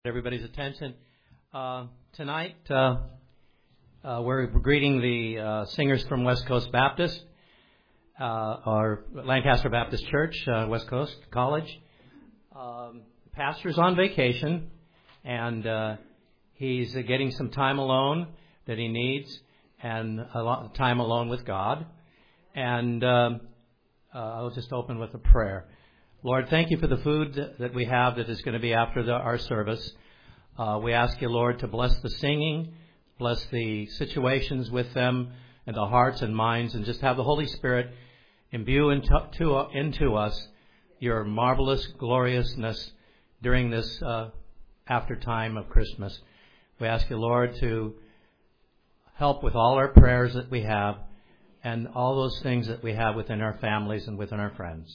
Everybody's attention. Tonight, we're greeting the singers from West Coast Baptist, or Lancaster Baptist Church, West Coast College. Pastor's on vacation, and he's getting some time alone that he needs, and a lot of time alone with God. And I'll just open with a prayer. Lord, thank you for the food that we have that is going to be after our service. We ask you, Lord, to bless the singing, bless the situations with them and the hearts and minds, and just have the Holy Spirit imbue into us your marvelous gloriousness during this after time of Christmas. We ask you, Lord, to help with all our prayers that we have and all those things that we have within our families and within our friends.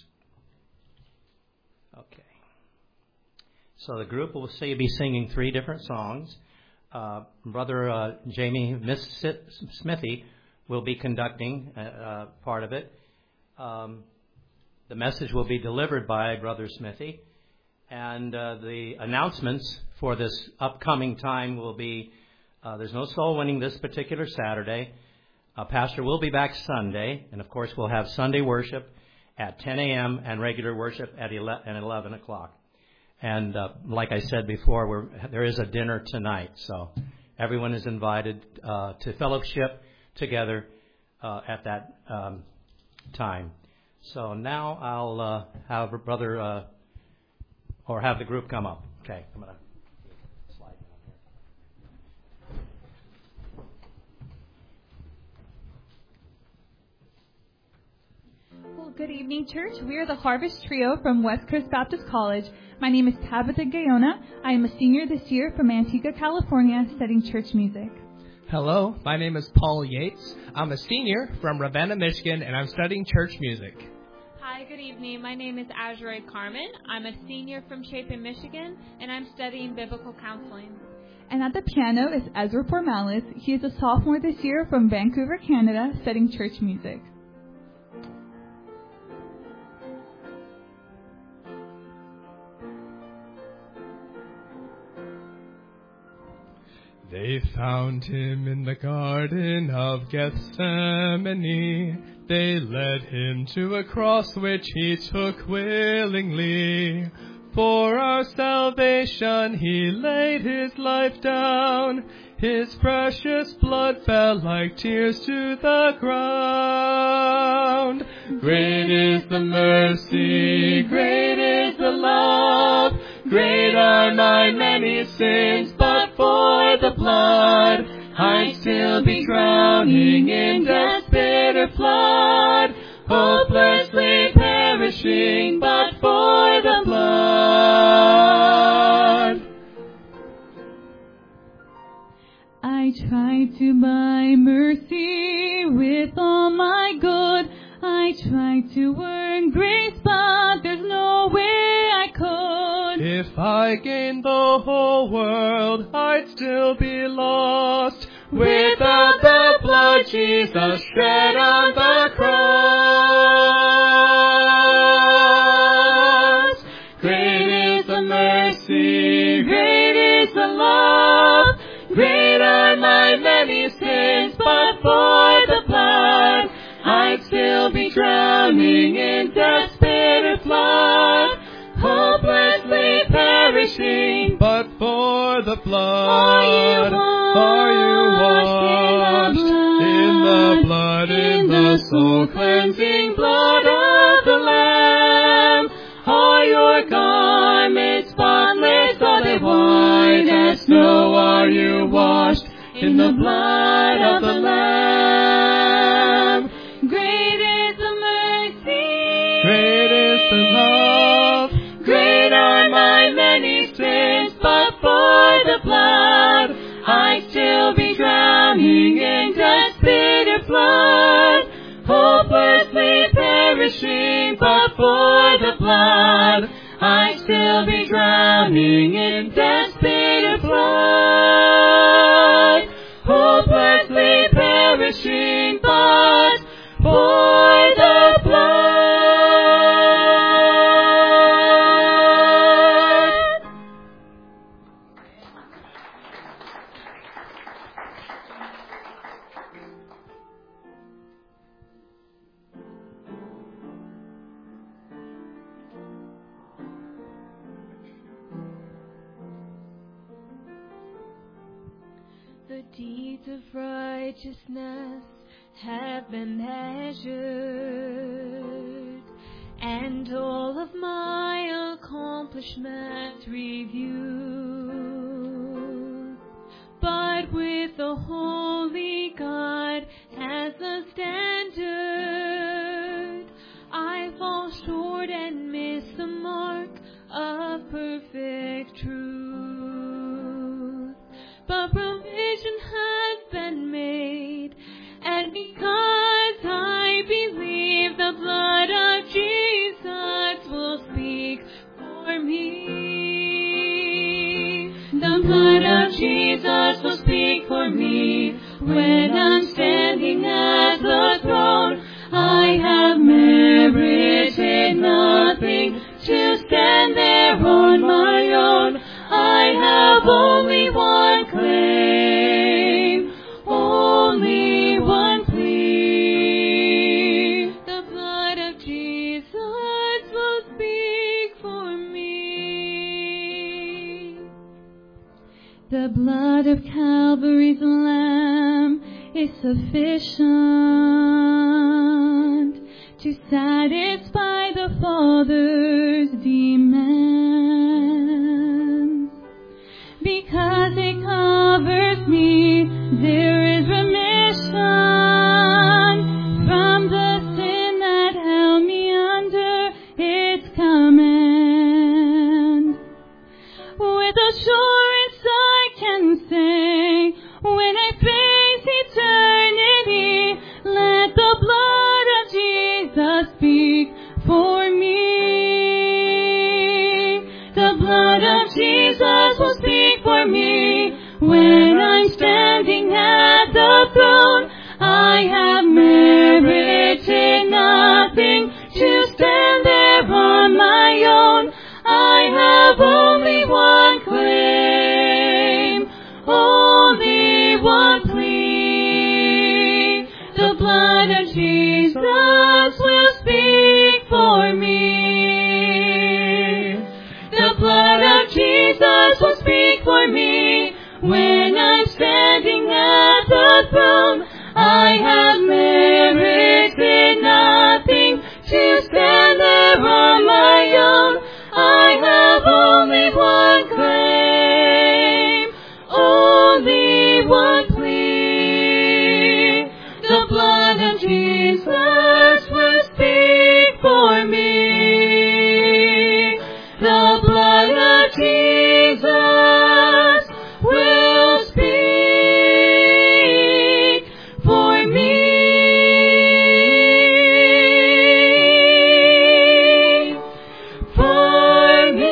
Okay. So the group will be singing 3 different songs. Brother Jamie Smithy will be conducting part of it. The message will be delivered by Brother Smithy. And the announcements for this upcoming time will be, there's no soul winning this particular Saturday. Pastor will be back Sunday. And, of course, we'll have Sunday worship at 10 a.m. and regular worship at 11 o'clock. And like I said before, there is a dinner tonight, so everyone is invited to fellowship together at that time. So now I'll have a brother or have the group come up. Okay, I'm going to slide down here. Well, good evening, church. We are the Harvest Trio from West Coast Baptist College. My name is Tabitha Gayona. I am a senior this year from Antigua, California, studying church music. Hello, my name is Paul Yates. I'm a senior from Ravenna, Michigan, and I'm studying church music. Hi, good evening. My name is Azure Carmen. I'm a senior from Chapin, Michigan, and I'm studying biblical counseling. And at the piano is Ezra Formalis. He is a sophomore this year from Vancouver, Canada, studying church music. They found him in the Garden of Gethsemane. They led him to a cross which he took willingly. For our salvation he laid his life down. His precious blood fell like tears to the ground. Great is the mercy, great is the love. Great are my many sins, but for the blood, I'd still be drowning in death's bitter flood, hopelessly perishing, but for the blood. I tried to buy mercy with all my good. I tried to earn grace, but there's no way I could. If I gained the whole world, I'd still be lost without the blood Jesus shed on the cross. Great is the mercy, great is the love. Great are my many sins, but for the blood, I'd still be drowning in death's bitter flood, hopelessly perishing, but for the blood. Are you washed in the blood, in the soul-cleansing blood of the Lamb? Are your garments spotless? Are they white as snow? Are you washed in the blood of the Lamb? Great is the mercy, great is the love. great are my many sins, but for the blood, I'd still be drowning in death's bitter flood, hopelessly perishing, but for the blood, I'd still be drowning in death's bitter flood, hopelessly perishing, but for the blood. the deeds of righteousness have been measured, and all of my accomplishments reviewed. But with the holy God as a standard, I fall short and miss the mark of perfect truth. But provision has been made, and because I believe the blood of Jesus will speak for me, the blood of Jesus will speak for me when I'm standing at the throne. I have merited nothing to stand there on my own. I have only one claim, only one plea. The blood of Jesus will speak for me. The blood of Calvary's Lamb is sufficient to satisfy the Father's demands. Because it covers me, there is remission from the sin that held me under its command. With assurance I can say, when I face eternity, let the blood of Jesus speak for me. The blood of Jesus will speak for me when I'm standing at the throne. I have merited nothing to stand there on my own. I have only one claim, only one plea. The blood of Jesus will speak for me. The blood of Jesus will speak for me when I'm standing at the throne. I have merited nothing to stand there on my own. I have only one claim, only one plea. The blood of Jesus will speak for me. The blood of Jesus will speak for me. For me.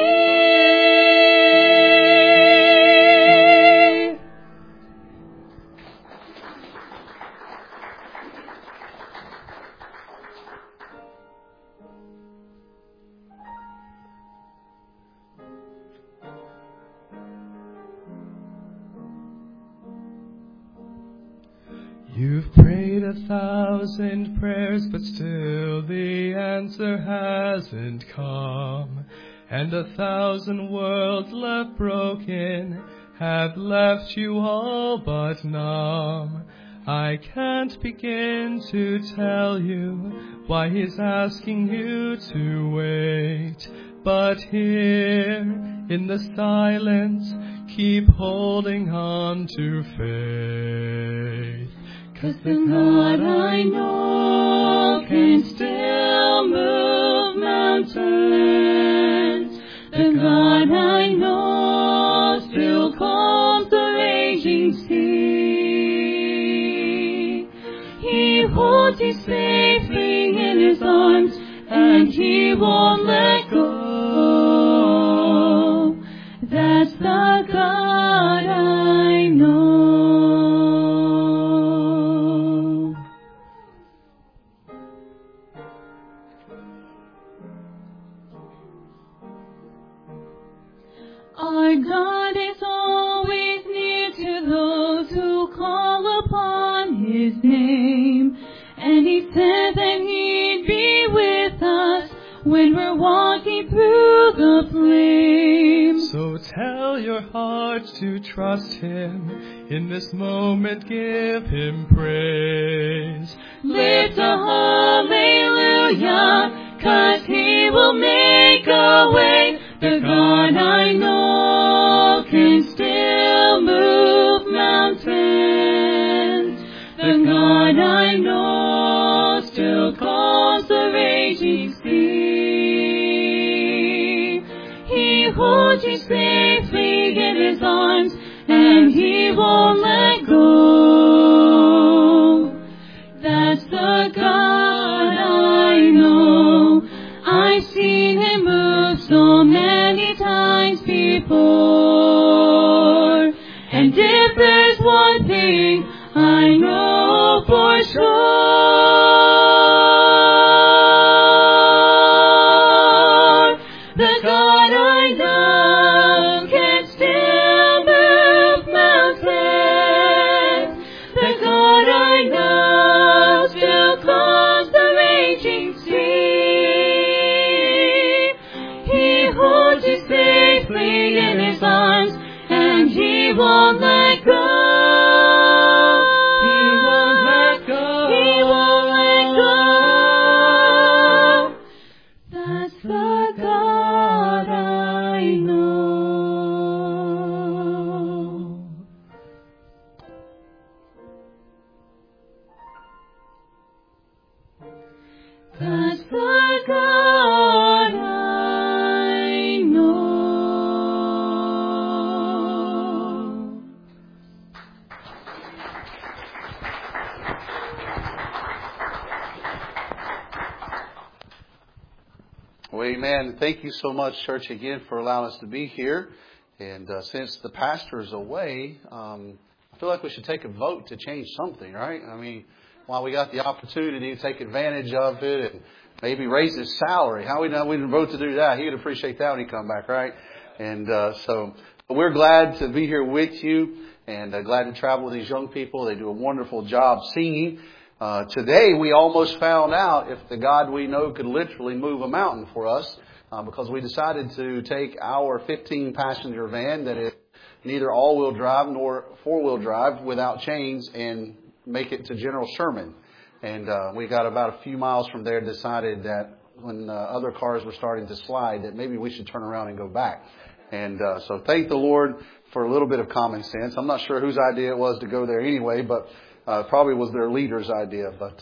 You've prayed 1,000 prayers, but still the answer hasn't come. And 1,000 worlds left broken have left you all but numb. I can't begin to tell you why he's asking you to wait. But here, in the silence, keep holding on to faith. 'Cause the God I know can still move mountains. The God I know still calms the raging sea. He holds you safely in his arms, and he won't let go. That's the God I know. Our God is always near to those who call upon his name. And he said that he'd be with us when we're walking your heart to trust Him. In this moment give Him praise. Lift a hallelujah, 'cause He will make a way. The God I know can still move mountains. The God I know still calms the raging sea. He holds you safely in His arms, and He won't let go. That's the God I know. I've seen Him move so many times before. And if there's one thing I know for sure, the God I love can still move mountains. The God I love still calms the raging sea. He holds you safely in His arms, and He won't let go. He won't let go. He won't let go. That's the God I know. That's the God I know. Well, amen. Thank you so much, church, again, for allowing us to be here. And since the pastor is away, I feel like we should take a vote to change something, right? I mean, while we got the opportunity to take advantage of it and maybe raise his salary, how we know we didn't vote to do that? He would appreciate that when he come back, right? And so we're glad to be here with you, and glad to travel with these young people. They do a wonderful job singing. Today we almost found out if the God we know could literally move a mountain for us, because we decided to take our 15-passenger van that is neither all-wheel drive nor four-wheel drive without chains and make it to General Sherman. And we got about a few miles from there, decided that when other cars were starting to slide, that maybe we should turn around and go back. And so thank the Lord for a little bit of common sense. I'm not sure whose idea it was to go there anyway, but probably was their leader's idea. But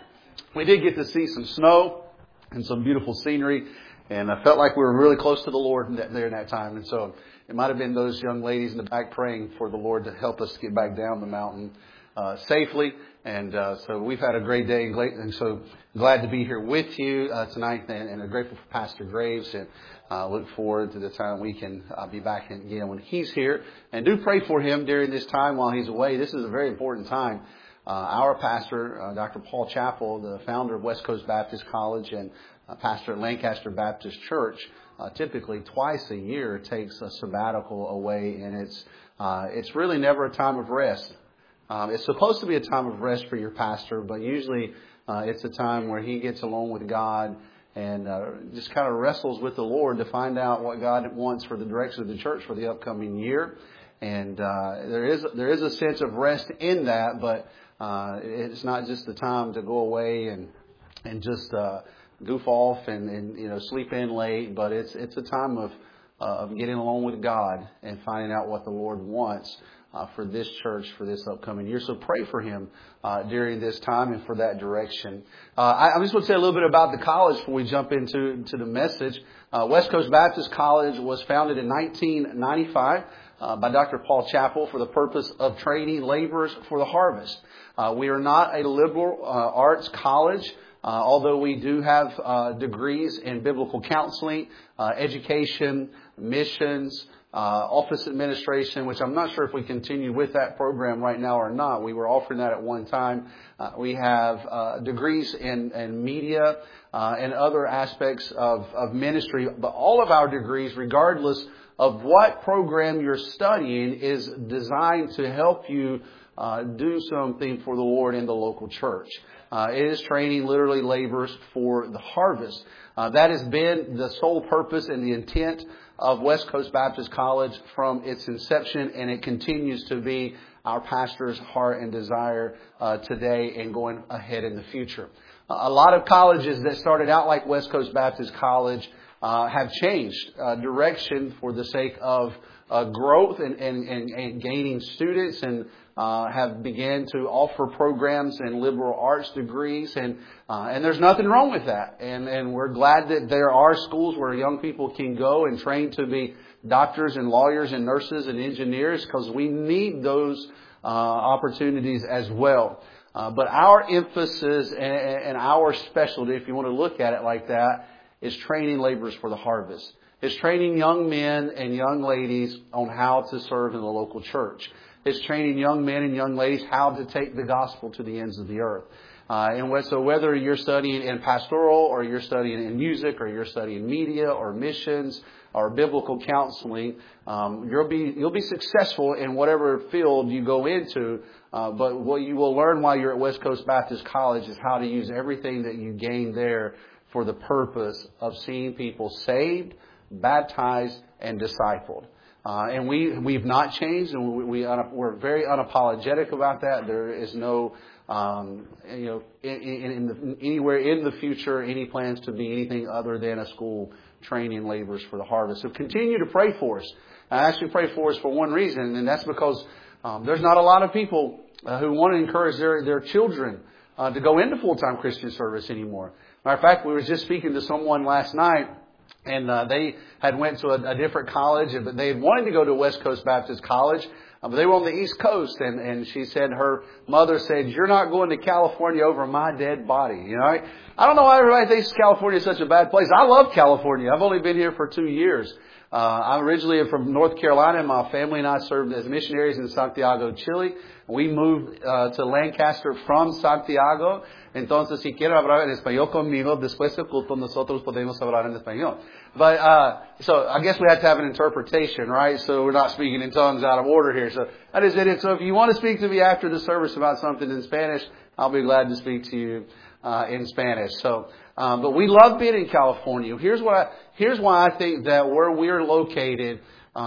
we did get to see some snow and some beautiful scenery, and I felt like we were really close to the Lord there in that time. And so it might have been those young ladies in the back praying for the Lord to help us get back down the mountain safely. And so we've had a great day, and so glad to be here with you tonight, and grateful for Pastor Graves, and look forward to the time we can be back again when he's here. And do pray for him during this time while he's away. This is a very important time. Our pastor, Dr. Paul Chappell, the founder of West Coast Baptist College and pastor at Lancaster Baptist Church, typically twice a year takes a sabbatical away, and it's really never a time of rest. It's supposed to be a time of rest for your pastor, but usually it's a time where he gets alone with God and just kind of wrestles with the Lord to find out what God wants for the direction of the church for the upcoming year. And there is a sense of rest in that, but it's not just the time to go away and just goof off and sleep in late, but it's a time of getting alone with God and finding out what the Lord wants for this church for this upcoming year. So pray for him during this time and for that direction. I just want to say a little bit about the college before we jump into the message. West Coast Baptist College was founded in 1995 by Dr. Paul Chappell for the purpose of training laborers for the harvest. We are not a liberal arts college, although we do have degrees in biblical counseling, education, missions, office administration, which I'm not sure if we continue with that program right now or not. We were offering that at one time. We have degrees in media and other aspects of ministry. But all of our degrees, regardless of what program you're studying, is designed to help you do something for the Lord in the local church. It is training literally laborers for the harvest. That has been the sole purpose and the intent of West Coast Baptist College from its inception, and it continues to be our pastor's heart and desire today and going ahead in the future. A lot of colleges that started out like West Coast Baptist College have changed direction for the sake of growth and gaining students, and have began to offer programs and liberal arts degrees, and there's nothing wrong with that. And we're glad that there are schools where young people can go and train to be doctors and lawyers and nurses and engineers, because we need those opportunities as well. But our emphasis and our specialty, if you want to look at it like that, is training laborers for the harvest. It's training young men and young ladies on how to serve in the local church. It's training young men and young ladies how to take the gospel to the ends of the earth. So whether you're studying in pastoral, or you're studying in music, or you're studying media or missions or biblical counseling, you'll be successful in whatever field you go into. But what you will learn while you're at West Coast Baptist College is how to use everything that you gain there for the purpose of seeing people saved, baptized, and discipled. And we've not changed, and we're very unapologetic about that. There is no, anywhere in the future, any plans to be anything other than a school training laborers for the harvest. So continue to pray for us. I actually pray for us for one reason, and that's because there's not a lot of people who want to encourage their children to go into full-time Christian service anymore. Matter of fact, we were just speaking to someone last night, and they had went to a different college, but they had wanted to go to West Coast Baptist College, but they were on the East Coast, and she said her mother said, "You're not going to California over my dead body." You know, I don't know why everybody thinks California is such a bad place. I love California. I've only been here for 2 years. I'm originally from North Carolina. My family and I served as missionaries in Santiago, Chile. We moved to Lancaster from Santiago. Entonces, si quieren hablar en español conmigo, después del culto nosotros podemos hablar en español. But, so I guess we have to have an interpretation, right? So we're not speaking in tongues out of order here. So that is it. So if you want to speak to me after the service about something in Spanish, I'll be glad to speak to you in Spanish. So, but we love being in California. Here's why I think that where we're located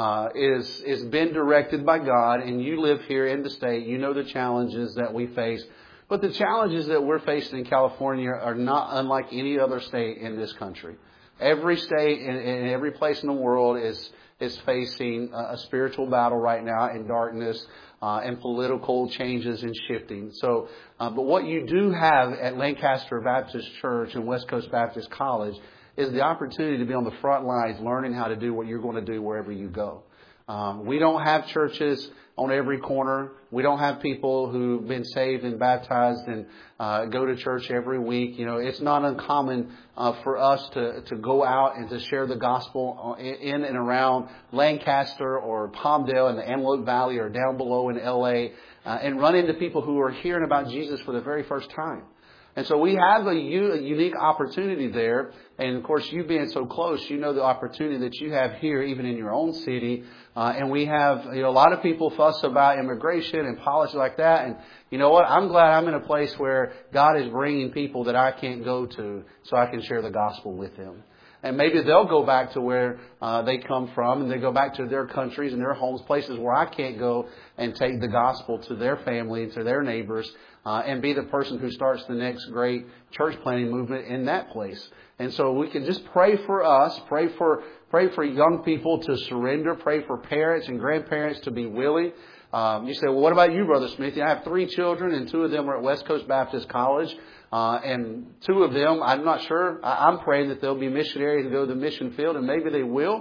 is been directed by God, and you live here in the state. You know the challenges that we face. But the challenges that we're facing in California are not unlike any other state in this country. Every state and every place in the world is facing a spiritual battle right now, in darkness, and political changes and shifting. So, but what you do have at Lancaster Baptist Church and West Coast Baptist College is the opportunity to be on the front lines learning how to do what you're going to do wherever you go. We don't have churches on every corner. We don't have people who've been saved and baptized and go to church every week. You know, it's not uncommon for us to go out and to share the gospel in and around Lancaster or Palmdale in the Antelope Valley or down below in L.A. And run into people who are hearing about Jesus for the very first time. And so we have a unique opportunity there. And, of course, you being so close, you know the opportunity that you have here, even in your own city. And we have, a lot of people fuss about immigration and policy like that. And you know what? I'm glad I'm in a place where God is bringing people that I can't go to so I can share the gospel with them. And maybe they'll go back to where they come from, and they go back to their countries and their homes, places where I can't go and take the gospel to their family and to their neighbors, and be the person who starts the next great church planting movement in that place. And so we can just pray for us, pray for young people to surrender, pray for parents and grandparents to be willing. You say, well, what about you, Brother Smithy? I have 3 children, and 2 of them are at West Coast Baptist College. And 2 of them, I'm not sure. I'm praying that they'll be missionaries and go to the mission field, and maybe they will.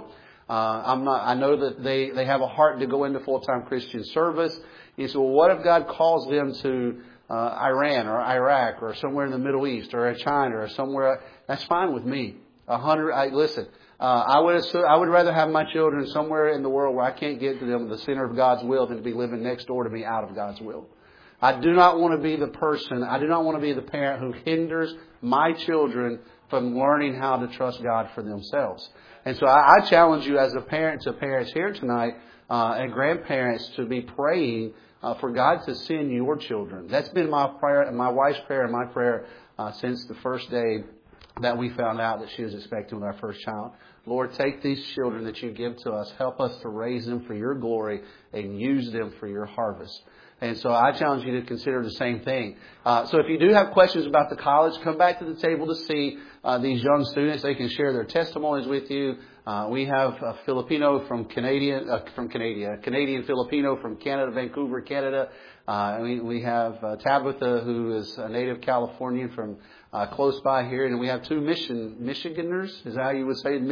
I know that they have a heart to go into full-time Christian service. You say, well, what if God calls them to Iran or Iraq or somewhere in the Middle East or China or somewhere? That's fine with me. Listen. I would rather have my children somewhere in the world where I can't get to them in the center of God's will than to be living next door to me out of God's will. I do not want to be the person, I do not want to be the parent who hinders my children from learning how to trust God for themselves. And so I challenge you as a parent to parents here tonight and grandparents to be praying for God to send your children. That's been my prayer, my wife's prayer, and my prayer since the first day that we found out that she was expecting our first child. Lord, take these children that you give to us. Help us to raise them for your glory and use them for your harvest. And so I challenge you to consider the same thing. So if you do have questions about the college, come back to the table to see these young students. They can share their testimonies with you. We have a Filipino from Canadian Filipino from Canada, Vancouver, Canada. We have Tabitha, who is a native Californian from close by here. And we have two Michiganders. Is that how you would say it?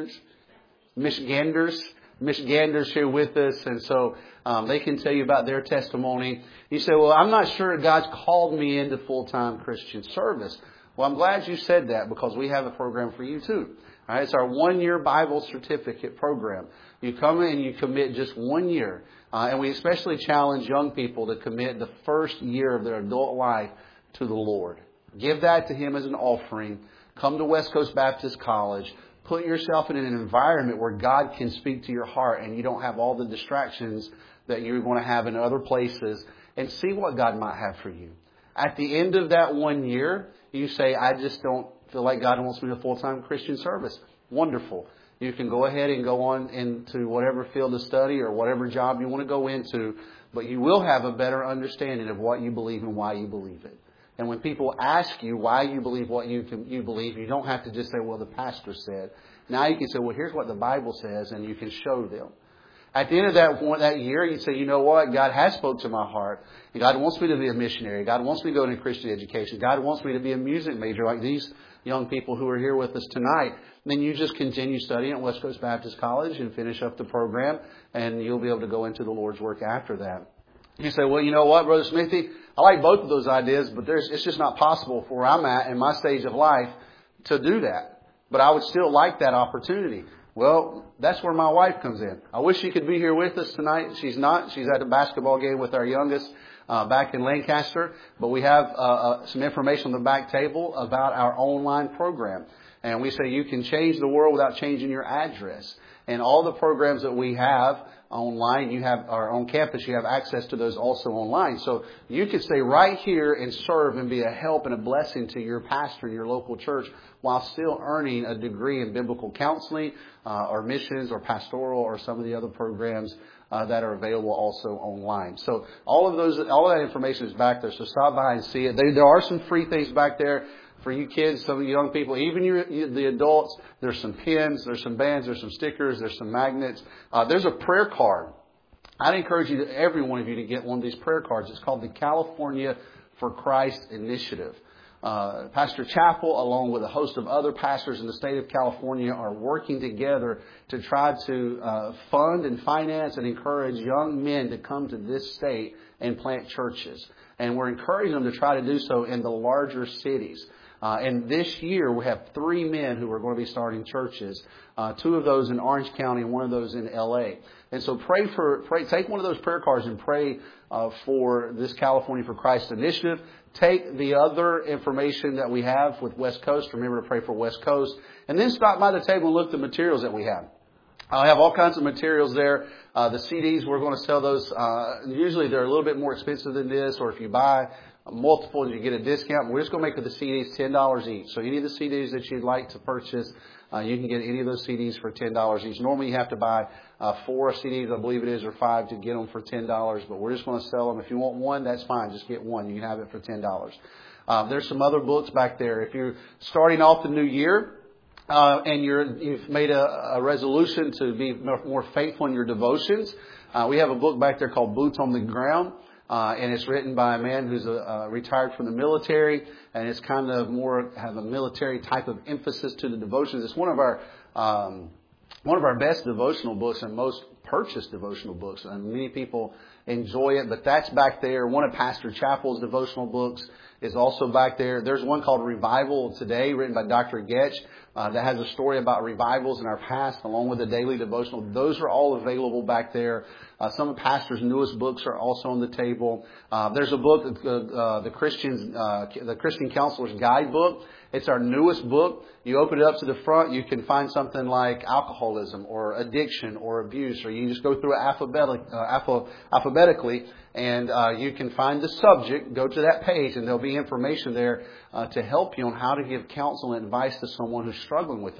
Michiganders here with us. And so they can tell you about their testimony. You say, well, I'm not sure God's called me into full-time Christian service. Well, I'm glad you said that, because we have a program for you too. All right, it's our 1-year Bible certificate program. You come in and you commit just 1 year. And we especially challenge young people to commit the first year of their adult life to the Lord. Give that to Him as an offering. Come to West Coast Baptist College. Put yourself in an environment where God can speak to your heart and you don't have all the distractions that you're going to have in other places, and see what God might have for you. At the end of that 1 year, you say, I just don't feel like God wants me to full-time Christian service. Wonderful. You can go ahead and go on into whatever field of study or whatever job you want to go into, but you will have a better understanding of what you believe and why you believe it. And when people ask you why you believe what you believe, you don't have to just say, well, the pastor said. Now you can say, well, here's what the Bible says, and you can show them. At the end of that year, you say, you know what? God has spoke to my heart. And God wants me to be a missionary. God wants me to go into Christian education. God wants me to be a music major like these young people who are here with us tonight. And then you just continue studying at West Coast Baptist College and finish up the program, and you'll be able to go into the Lord's work after that. You say, well, you know what, Brother Smithy? I like both of those ideas, but it's just not possible for where I'm at in my stage of life to do that. But I would still like that opportunity. Well, that's where my wife comes in. I wish she could be here with us tonight. She's not. She's at a basketball game with our youngest back in Lancaster. But we have some information on the back table about our online program. And we say you can change the world without changing your address. And all the programs that we have online, you have, or on campus, you have access to those also online. So you can stay right here and serve and be a help and a blessing to your pastor in your local church while still earning a degree in biblical counseling or missions or pastoral or some of the other programs that are available also online. So all of that information is back there. So stop by and see it. There are some free things back there for you kids, some of you young people, even the adults. There's some pins, there's some bands, there's some stickers, there's some magnets. There's a prayer card. I'd encourage every one of you to get one of these prayer cards. It's called the California for Christ Initiative. Pastor Chappell, along with a host of other pastors in the state of California, are working together to try to fund and finance and encourage young men to come to this state and plant churches. And we're encouraging them to try to do so in the larger cities. And this year we have 3 men who are going to be starting churches. 2 of those in Orange County and 1 of those in LA. And so take one of those prayer cards and pray for this California for Christ initiative. Take the other information that we have with West Coast. Remember to pray for West Coast. And then stop by the table and look at the materials that we have. I have all kinds of materials there. The CDs, we're going to sell those. Usually they're a little bit more expensive than this, or if you buy multiple, you get a discount. We're just going to make the CDs $10 each. So any of the CDs that you'd like to purchase, you can get any of those CDs for $10 each. Normally you have to buy 4 CDs, I believe it is, or 5 to get them for $10. But we're just going to sell them. If you want one, that's fine. Just get one. You can have it for $10. There's some other books back there. If you're starting off the new year, and you've made a resolution to be more faithful in your devotions, we have a book back there called Boots on the Ground. And it's written by a man who's retired from the military, and it's kind of more have a military type of emphasis to the devotions. It's one of our best devotional books and most purchased devotional books, and many people enjoy it. But that's back there. One of Pastor Chappell's devotional books is also back there. There's one called Revival Today, written by Dr. Getch, that has a story about revivals in our past, along with a daily devotional. Those are all available back there. Some of Pastor's newest books are also on the table. There's a book, the Christian Counselor's Guidebook. It's our newest book. You open it up to the front, you can find something like alcoholism or addiction or abuse, or you just go through it alphabetically, and you can find the subject, go to that page, and there'll be information there to help you on how to give counsel and advice to someone who's struggling with that.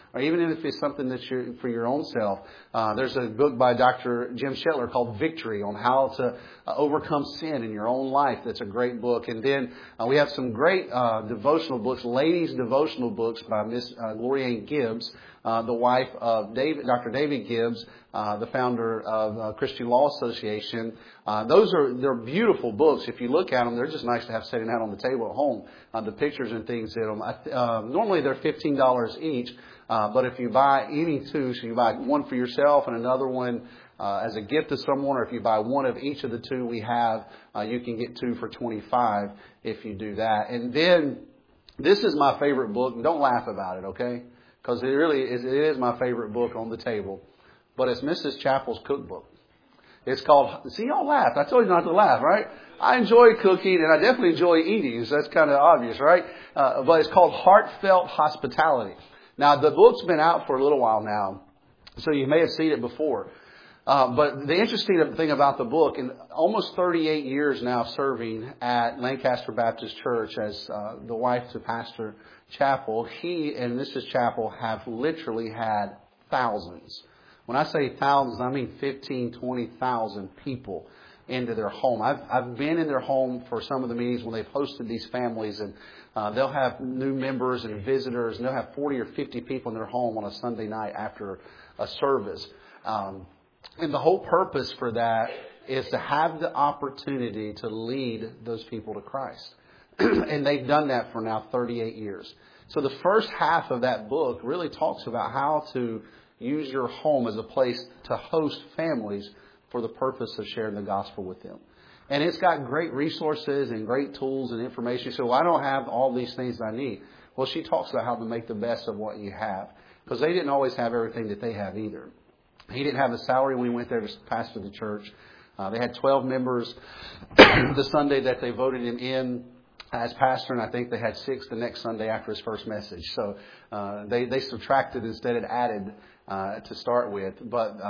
or even if it's something that's for your own self. There's a book by Dr. Jim Shetler called Victory on how to overcome sin in your own life. That's a great book. And then we have some great devotional books, ladies' devotional books by Miss Gloria Ann Gibbs, the wife of Dr. David Gibbs, the founder of Christian Law Association. They're beautiful books. If you look at them, they're just nice to have sitting out on the table at home. The pictures and things in them. Normally they're $15 each, but if you buy any two, so you buy one for yourself and another one as a gift to someone, or if you buy one of each of the two we have, you can get two for $25 if you do that. And then this is my favorite book. Don't laugh about it, okay? Because it is my favorite book on the table. But it's Mrs. Chappell's cookbook. It's called, see, y'all laugh. I told you not to laugh, right? I enjoy cooking and I definitely enjoy eating. So that's kind of obvious, right? But it's called Heartfelt Hospitality. Now, the book's been out for a little while now, so you may have seen it before. But the interesting thing about the book, in almost 38 years now serving at Lancaster Baptist Church as the wife to Pastor Chappell, he and Mrs. Chappell have literally had thousands. When I say thousands, I mean 15, 20,000 people into their home. I've been in their home for some of the meetings when they've hosted these families, and they'll have new members and visitors, and they'll have 40 or 50 people in their home on a Sunday night after a service. And the whole purpose for that is to have the opportunity to lead those people to Christ. And they've done that for now 38 years. So the first half of that book really talks about how to use your home as a place to host families for the purpose of sharing the gospel with them. And it's got great resources and great tools and information. So I don't have all these things I need. Well, she talks about how to make the best of what you have. Because they didn't always have everything that they have either. He didn't have a salary when he went there to pastor the church. They had 12 members the Sunday that they voted him in as pastor, and I think they had 6 the next Sunday after his first message. So they subtracted instead of added to start with. But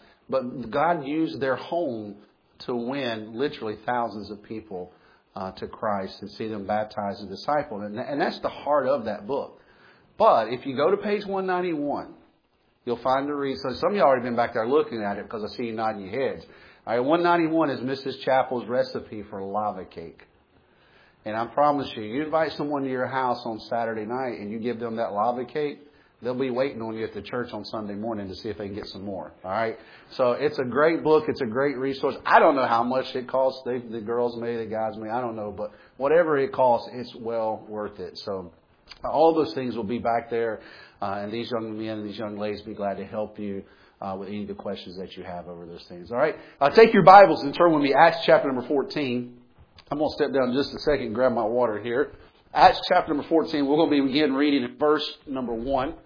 God used their home to win literally thousands of people to Christ and see them baptized and discipled. And that's the heart of that book. But if you go to page 191, you'll find the reason. So some of you have already been back there looking at it because I see you nodding your heads. All right, 191 is Mrs. Chappell's recipe for lava cake. And I promise you, you invite someone to your house on Saturday night and you give them that lava cake, they'll be waiting on you at the church on Sunday morning to see if they can get some more. All right? So it's a great book. It's a great resource. I don't know how much it costs. The girls may, the guys may. I don't know. But whatever it costs, it's well worth it. So all those things will be back there. And these young men and these young ladies will be glad to help you with any of the questions that you have over those things. All right? Take your Bibles and turn with me Acts chapter number 14. I'm going to step down just a second and grab my water here. Acts chapter number 14. We're going to begin reading at verse number 1.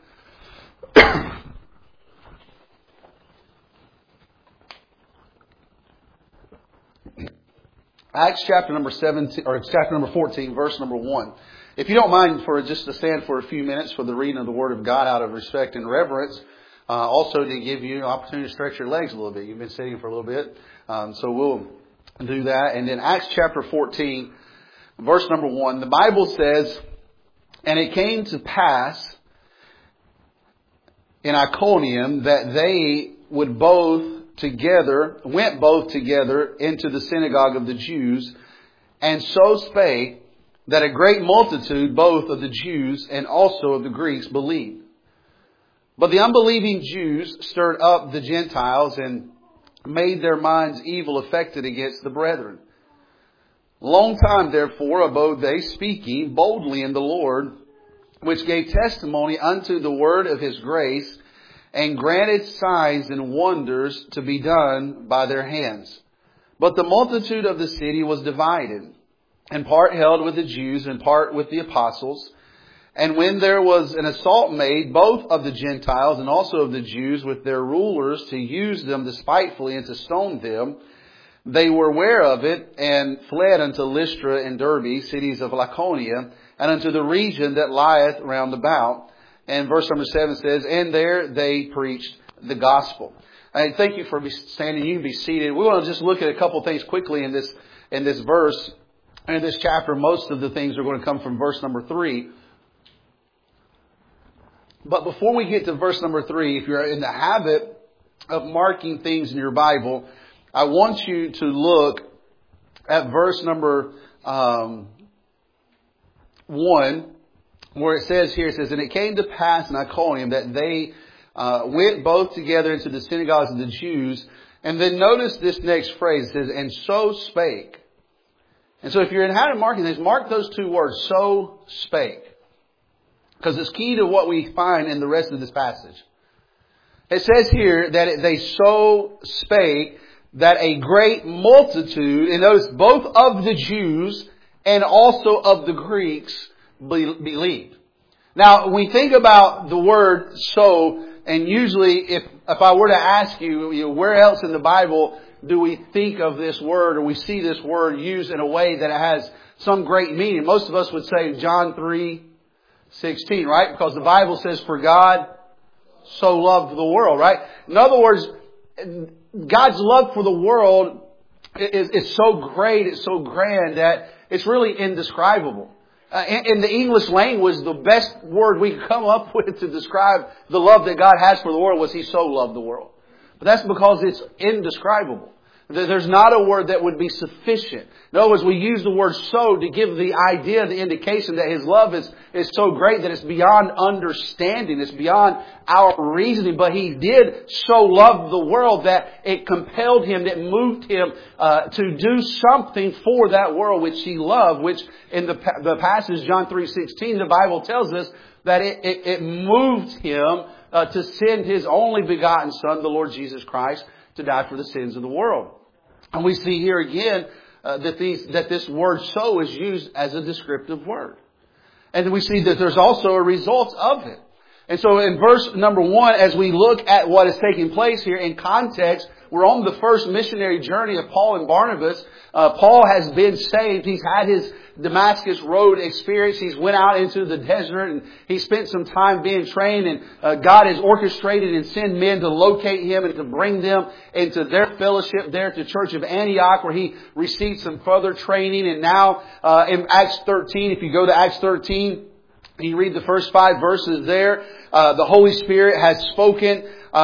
Acts chapter number 17, or chapter number 14, verse number 1. If you don't mind for just to stand for a few minutes for the reading of the Word of God out of respect and reverence, also to give you an opportunity to stretch your legs a little bit. You've been sitting for a little bit, so we'll do that. And then Acts chapter 14, verse number 1, the Bible says, "And it came to pass in Iconium that they went both together into the synagogue of the Jews, and so spake, that a great multitude both of the Jews and also of the Greeks believed. But the unbelieving Jews stirred up the Gentiles and made their minds evil affected against the brethren. Long time therefore abode they, speaking boldly in the Lord, which gave testimony unto the word of His grace, and granted signs and wonders to be done by their hands. But the multitude of the city was divided, and part held with the Jews and part with the apostles. And when there was an assault made, both of the Gentiles and also of the Jews, with their rulers, to use them despitefully and to stone them, they were aware of it, and fled unto Lystra and Derbe, cities of Lycaonia, and unto the region that lieth round about." And verse number 7 says, "And there they preached the gospel." And thank you for standing. You can be seated. We want to just look at a couple of things quickly in this verse, in this chapter. Most of the things are going to come from verse number 3. But before we get to verse number 3, if you're in the habit of marking things in your Bible, I want you to look at verse number 1, where it says here, it says, "And it came to pass in Iconium that they went both together into the synagogues of the Jews." And then notice this next phrase. It says, "And so spake." And so if you're in habit of marking things, mark those two words, "so spake." Because it's key to what we find in the rest of this passage. It says here that they so spake that a great multitude, and notice both of the Jews and also of the Greeks, believed. Now, we think about the word "so," and usually if I were to ask you, where else in the Bible do we think of this word, or we see this word used in a way that it has some great meaning? Most of us would say John 3:16, right? Because the Bible says, "For God so loved the world," right? In other words, God's love for the world is so great, it's so grand that it's really indescribable. In the English language, the best word we could come up with to describe the love that God has for the world was He so loved the world. But that's because it's indescribable. There's not a word that would be sufficient. In other words, we use the word "so" to give the idea, the indication that His love is so great that it's beyond understanding. It's beyond our reasoning. But He did so love the world that it compelled Him, that moved Him to do something for that world which He loved, which in the passage, John 3:16, the Bible tells us that it moved Him to send His only begotten Son, the Lord Jesus Christ, to die for the sins of the world. And we see here again that this word "so" is used as a descriptive word. And we see that there's also a result of it. And so in verse number 1, as we look at what is taking place here in context, we're on the first missionary journey of Paul and Barnabas. Paul has been saved. He's had his Damascus Road experience. He's went out into the desert and he spent some time being trained, and God has orchestrated and sent men to locate him and to bring them into their fellowship there at the Church of Antioch, where he received some further training. And now in Acts 13, if you go to Acts 13, you read the first 5 verses there, the Holy Spirit has spoken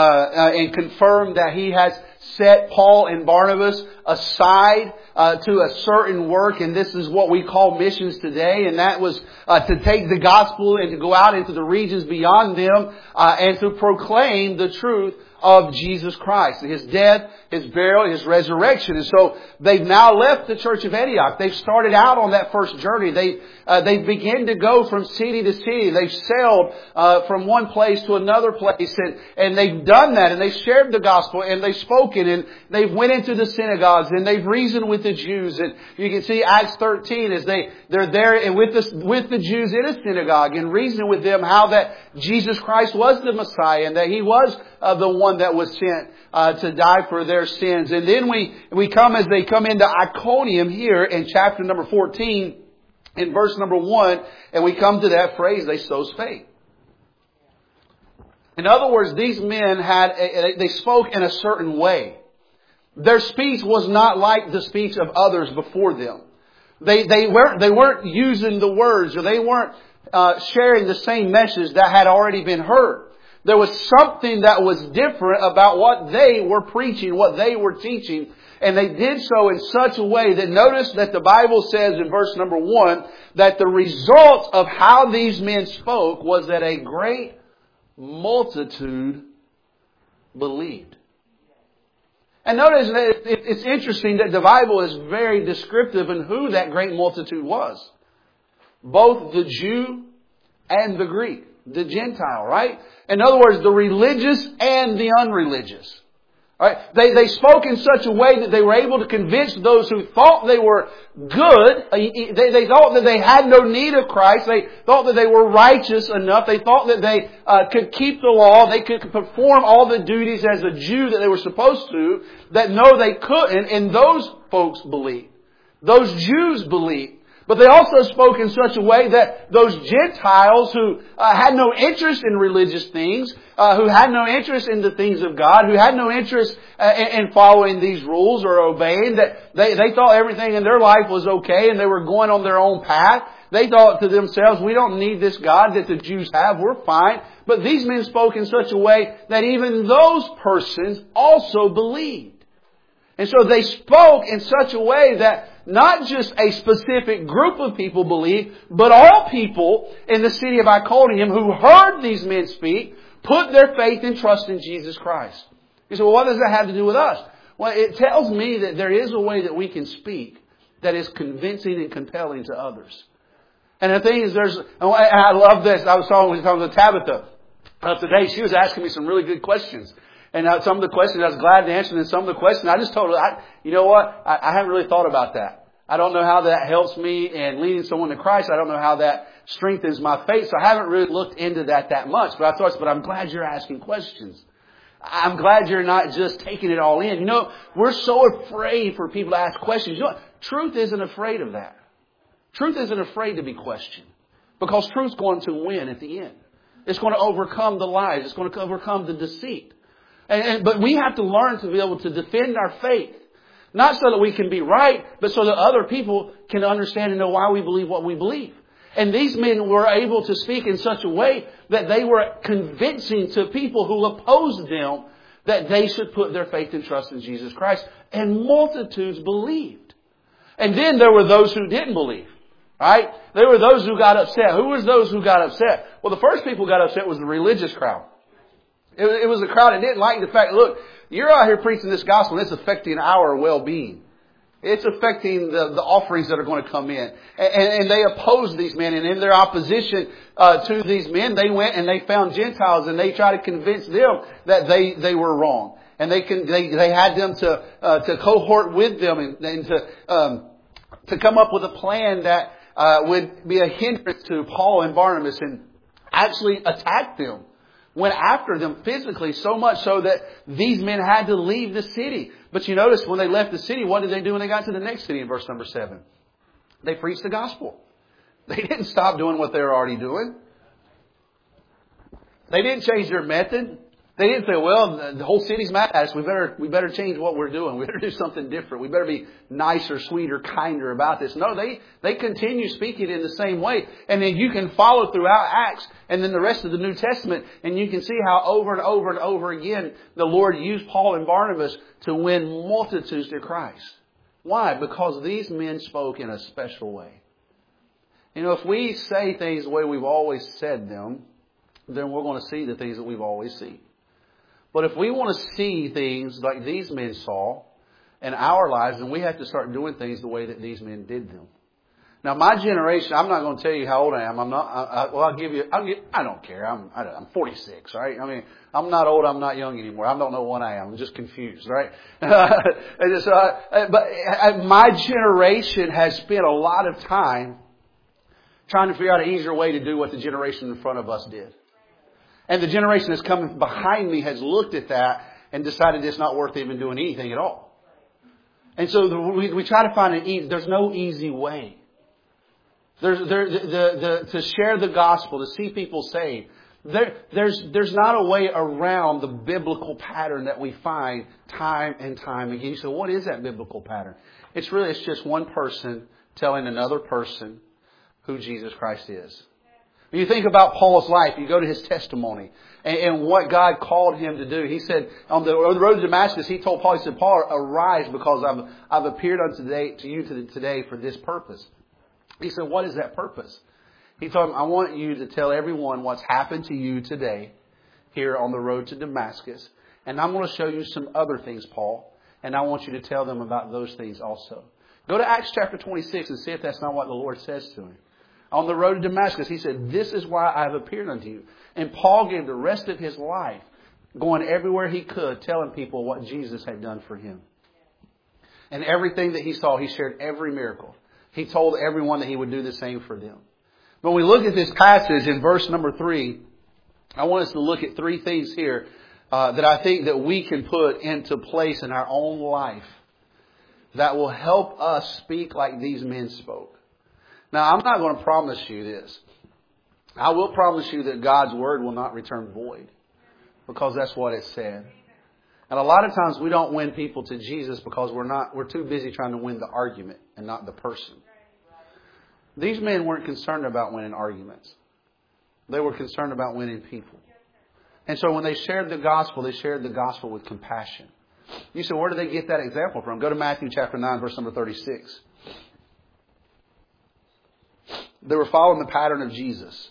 and confirmed that He has set Paul and Barnabas aside to a certain work, and this is what we call missions today, and that was to take the gospel and to go out into the regions beyond them and to proclaim the truth of Jesus Christ, His death, His burial, His resurrection. And so they've now left the Church of Antioch. They've started out on that first journey. They begin to go from city to city. They've sailed from one place to another place, and they've done that, and they've shared the gospel, and they've spoken, and they've went into the synagogues, and they've reasoned with the Jews. And you can see Acts 13 as they're there with the Jews in a synagogue and reasoning with them how that Jesus Christ was the Messiah and that He was the one that was sent to die for their sins. And then we come as they come into Iconium here in chapter number 14 in verse number 1, and we come to that phrase, "they so spake." In other words, these men they spoke in a certain way. Their speech was not like the speech of others before them. They weren't using the words, or they weren't sharing the same message that had already been heard. There was something that was different about what they were preaching, what they were teaching. And they did so in such a way that, notice that the Bible says in verse number 1 that the result of how these men spoke was that a great multitude believed. And notice that it's interesting that the Bible is very descriptive in who that great multitude was. Both the Jew and the Greek, the Gentile, right? In other words, the religious and the unreligious. Right? They spoke in such a way that they were able to convince those who thought they were good. They thought that they had no need of Christ. They thought that they were righteous enough. They thought that they could keep the law. They could perform all the duties as a Jew that they were supposed to. That no, they couldn't. And those folks believed. Those Jews believed. But they also spoke in such a way that those Gentiles who had no interest in religious things, who had no interest in the things of God, who had no interest in following these rules or obeying, that they thought everything in their life was okay and they were going on their own path. They thought to themselves, we don't need this God that the Jews have, we're fine. But these men spoke in such a way that even those persons also believed. And so they spoke in such a way that not just a specific group of people believed, but all people in the city of Iconium who heard these men speak, put their faith and trust in Jesus Christ. You say, well, what does that have to do with us? Well, it tells me that there is a way that we can speak that is convincing and compelling to others. And the thing is, I love this. I was talking to Tabitha today. She was asking me some really good questions. And some of the questions I was glad to answer, and some of the questions I just told her, you know what? I haven't really thought about that. I don't know how that helps me in leading someone to Christ. I don't know how that strengthens my faith. So I haven't really looked into that much. But I'm glad you're asking questions. I'm glad you're not just taking it all in. You know, we're so afraid for people to ask questions. You know what? Truth isn't afraid of that. Truth isn't afraid to be questioned. Because truth's going to win at the end. It's going to overcome the lies. It's going to overcome the deceit. But we have to learn to be able to defend our faith. Not so that we can be right, but so that other people can understand and know why we believe what we believe. And these men were able to speak in such a way that they were convincing to people who opposed them that they should put their faith and trust in Jesus Christ. And multitudes believed. And then there were those who didn't believe. Right? There were those who got upset. Who was those who got upset? Well, the first people who got upset was the religious crowd. It was a crowd that didn't like the fact, look, you're out here preaching this gospel and it's affecting our well-being. It's affecting the offerings that are going to come in. And they opposed these men. And in their opposition to these men, they went and they found Gentiles and they tried to convince them that they were wrong. And they had them to cohort with them and to come up with a plan that would be a hindrance to Paul and Barnabas and actually attack them. Went after them physically, so much so that these men had to leave the city. But you notice when they left the city, what did they do when they got to the next city in verse number 7? They preached the gospel. They didn't stop doing what they were already doing. They didn't change their method. They didn't say, well, the whole city's mad at us. We better change what we're doing. We better do something different. We better be nicer, sweeter, kinder about this. No, they continue speaking in the same way. And then you can follow throughout Acts and then the rest of the New Testament. And you can see how over and over and over again the Lord used Paul and Barnabas to win multitudes to Christ. Why? Because these men spoke in a special way. You know, if we say things the way we've always said them, then we're going to see the things that we've always seen. But if we want to see things like these men saw in our lives, then we have to start doing things the way that these men did them. Now, my generation, I'm not going to tell you how old I am. I don't care. I'm 46, right? I mean, I'm not old. I'm not young anymore. I don't know what I am. I'm just confused, right? But my generation has spent a lot of time trying to figure out an easier way to do what the generation in front of us did. And the generation that's coming behind me has looked at that and decided it's not worth even doing anything at all. And so we try to find there's no easy way. To share the gospel, to see people saved. There's not a way around the biblical pattern that we find time and time again. You say, what is that biblical pattern? It's just one person telling another person who Jesus Christ is. When you think about Paul's life, you go to his testimony and what God called him to do. He said, on the road to Damascus, he told Paul, he said, Paul, arise because I've appeared to you today for this purpose. He said, what is that purpose? He told him, I want you to tell everyone what's happened to you today here on the road to Damascus. And I'm going to show you some other things, Paul. And I want you to tell them about those things also. Go to Acts chapter 26 and see if that's not what the Lord says to him. On the road to Damascus, he said, this is why I have appeared unto you. And Paul gave the rest of his life going everywhere he could, telling people what Jesus had done for him. And everything that he saw, he shared every miracle. He told everyone that he would do the same for them. When we look at this passage in verse number 3, I want us to look at 3 things here that I think that we can put into place in our own life that will help us speak like these men spoke. Now, I'm not going to promise you this. I will promise you that God's Word will not return void, because that's what it said. And a lot of times we don't win people to Jesus because we're too busy trying to win the argument and not the person. These men weren't concerned about winning arguments. They were concerned about winning people. And so when they shared the gospel with compassion. You say, where did they get that example from? Go to Matthew chapter 9, verse number 36. They were following the pattern of Jesus.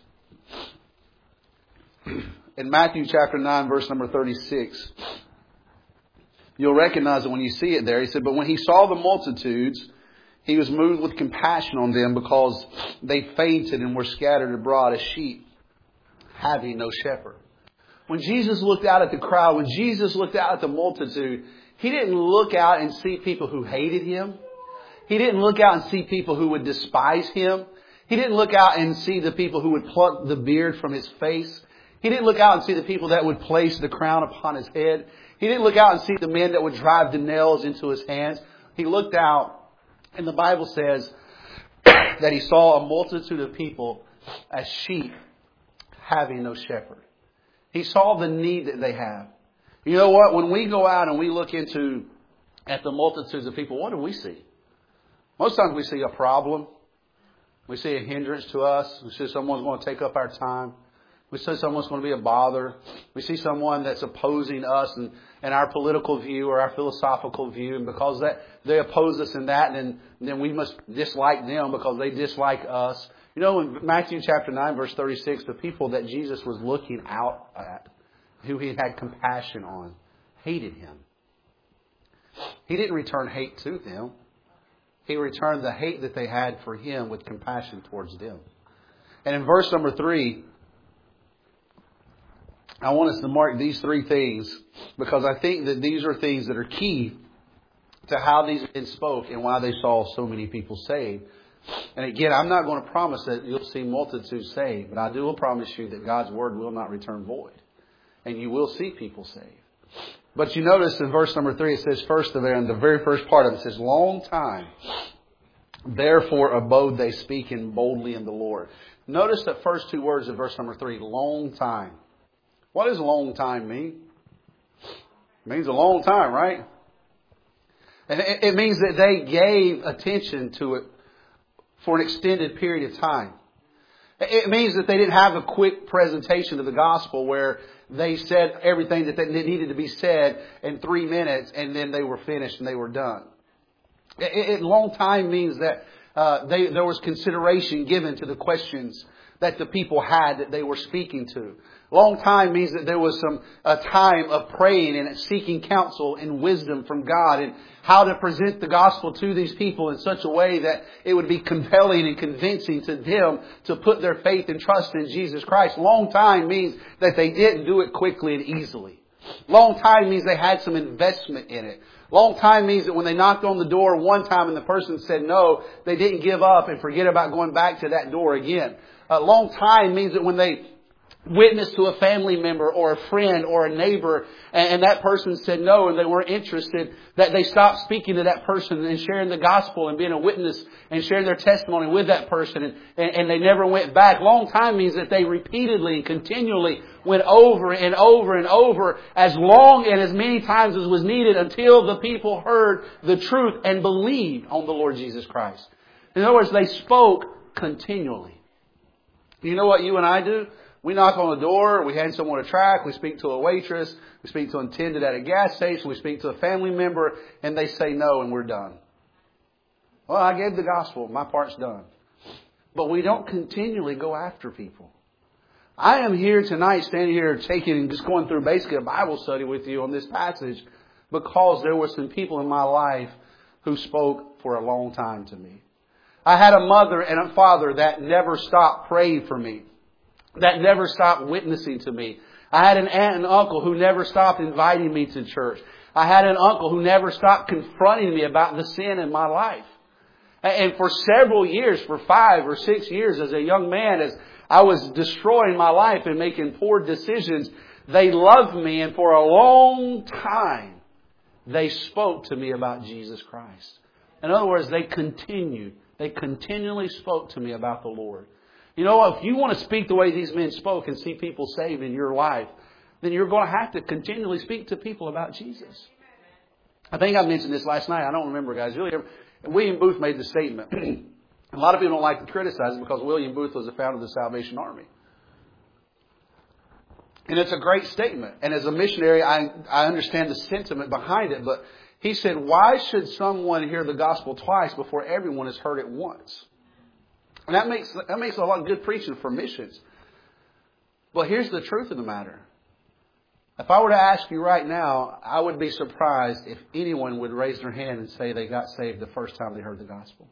In Matthew chapter 9, verse number 36, you'll recognize it when you see it there. He said, but when he saw the multitudes, he was moved with compassion on them because they fainted and were scattered abroad as sheep, having no shepherd. When Jesus looked out at the crowd, when Jesus looked out at the multitude, He didn't look out and see people who hated Him. He didn't look out and see people who would despise Him. He didn't look out and see the people who would pluck the beard from His face. He didn't look out and see the people that would place the crown upon His head. He didn't look out and see the men that would drive the nails into His hands. He looked out, and the Bible says that He saw a multitude of people as sheep having no shepherd. He saw the need that they have. You know what? When we go out and we look at the multitudes of people, what do we see? Most times we see a problem. We see a hindrance to us. We see someone's going to take up our time. We see someone's going to be a bother. We see someone that's opposing us and our political view or our philosophical view. And because they oppose us in that, then we must dislike them because they dislike us. You know, in Matthew chapter 9, verse 36, the people that Jesus was looking out at, who He had compassion on, hated Him. He didn't return hate to them. He returned the hate that they had for Him with compassion towards them. And in verse number 3, I want us to mark these three things because I think that these are things that are key to how these men spoke and why they saw so many people saved. And again, I'm not going to promise that you'll see multitudes saved, but I will promise you that God's Word will not return void. And you will see people saved. But you notice in verse number 3, it says first of there, in the very first part of it, it says, long time, therefore abode they speaking boldly in the Lord. Notice the first two words of verse number 3, long time. What does long time mean? It means a long time, right? And it means that they gave attention to it for an extended period of time. It means that they didn't have a quick presentation of the gospel where they said everything that needed to be said in 3 minutes and then they were finished and they were done. Long time means that there was consideration given to the questions that the people had that they were speaking to. Long time means that there was a time of praying and seeking counsel and wisdom from God and how to present the gospel to these people in such a way that it would be compelling and convincing to them to put their faith and trust in Jesus Christ. Long time means that they didn't do it quickly and easily. Long time means they had some investment in it. Long time means that when they knocked on the door one time and the person said no, they didn't give up and forget about going back to that door again. Long time means that when they witness to a family member or a friend or a neighbor and that person said no and they weren't interested, that they stopped speaking to that person and sharing the gospel and being a witness and sharing their testimony with that person and they never went back. Long time means that they repeatedly and continually went over and over and over as long and as many times as was needed until the people heard the truth and believed on the Lord Jesus Christ. In other words, they spoke continually. You know what you and I do? We knock on the door, we hand someone a tract, we speak to a waitress, we speak to an attendant at a gas station, we speak to a family member, and they say no and we're done. Well, I gave the gospel, my part's done. But we don't continually go after people. I am here tonight, standing here just going through basically a Bible study with you on this passage because there were some people in my life who spoke for a long time to me. I had a mother and a father that never stopped praying for me, that never stopped witnessing to me. I had an aunt and uncle who never stopped inviting me to church. I had an uncle who never stopped confronting me about the sin in my life. And for several years, for 5 or 6 years as a young man, as I was destroying my life and making poor decisions, they loved me. And for a long time, they spoke to me about Jesus Christ. In other words, they continued They continually spoke to me about the Lord. You know, if you want to speak the way these men spoke and see people saved in your life, then you're going to have to continually speak to people about Jesus. I think I mentioned this last night. I don't remember, guys. William Booth made the statement. A lot of people don't like to criticize it because William Booth was the founder of the Salvation Army. And it's a great statement. And as a missionary, I understand the sentiment behind it. But he said, why should someone hear the gospel twice before everyone has heard it once? And that makes a lot of good preaching for missions. But here's the truth of the matter. If I were to ask you right now, I would be surprised if anyone would raise their hand and say they got saved the first time they heard the gospel.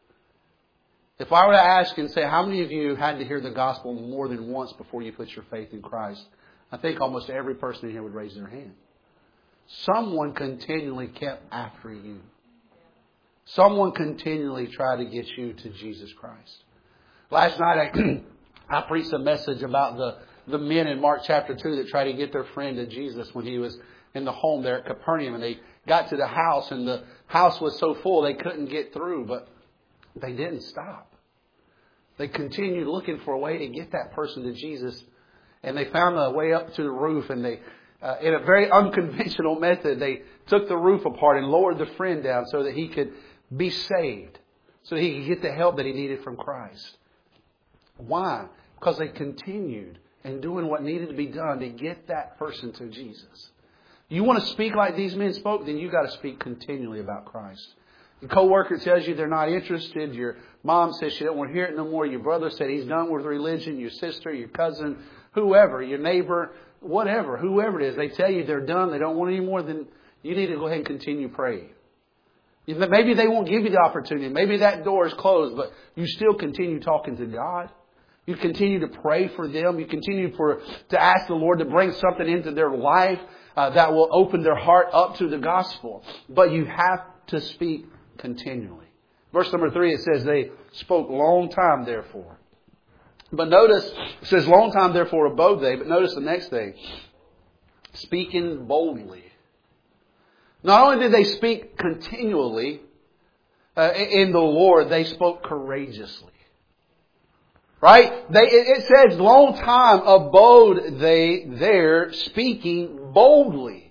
If I were to ask and say, how many of you had to hear the gospel more than once before you put your faith in Christ? I think almost every person in here would raise their hand. Someone continually kept after you. Someone continually tried to get you to Jesus Christ. Last night I preached a message about the men in Mark chapter 2 that tried to get their friend to Jesus when he was in the home there at Capernaum. And they got to the house and the house was so full they couldn't get through. But they didn't stop. They continued looking for a way to get that person to Jesus. And they found a way up to the roof. And they, in a very unconventional method, they took the roof apart and lowered the friend down so that he could be saved. So that he could get the help that he needed from Christ. Why? Because they continued and doing what needed to be done to get that person to Jesus. You want to speak like these men spoke, then you got to speak continually about Christ. Your coworker tells you they're not interested. Your mom says she don't want to hear it no more. Your brother said he's done with religion. Your sister, your cousin, whoever, your neighbor, whatever, whoever it is, they tell you they're done. They don't want any more. Then you need to go ahead and continue praying. Maybe they won't give you the opportunity. Maybe that door is closed, but you still continue talking to God. You continue to pray for them. You continue to ask the Lord to bring something into their life that will open their heart up to the gospel. But you have to speak continually. Verse number 3, it says they spoke long time therefore. But notice, it says long time therefore abode they. But notice the next thing. Speaking boldly. Not only did they speak continually in the Lord, they spoke courageously. Right? It says, long time abode they there, speaking boldly.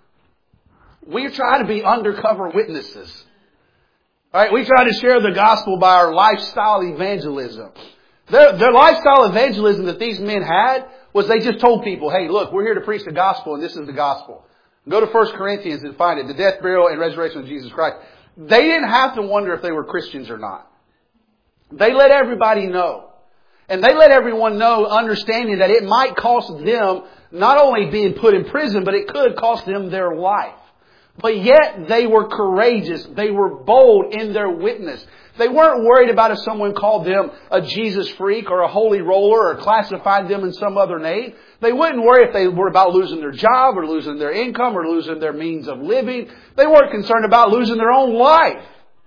We try to be undercover witnesses. Right? We try to share the gospel by our lifestyle evangelism. Their lifestyle evangelism that these men had was they just told people, hey, look, we're here to preach the gospel and this is the gospel. Go to 1 Corinthians and find it. The death, burial, and resurrection of Jesus Christ. They didn't have to wonder if they were Christians or not. They let everybody know. And they let everyone know, understanding that it might cost them not only being put in prison, but it could cost them their life. But yet they were courageous. They were bold in their witness. They weren't worried about if someone called them a Jesus freak or a holy roller or classified them in some other name. They wouldn't worry if they were about losing their job or losing their income or losing their means of living. They weren't concerned about losing their own life.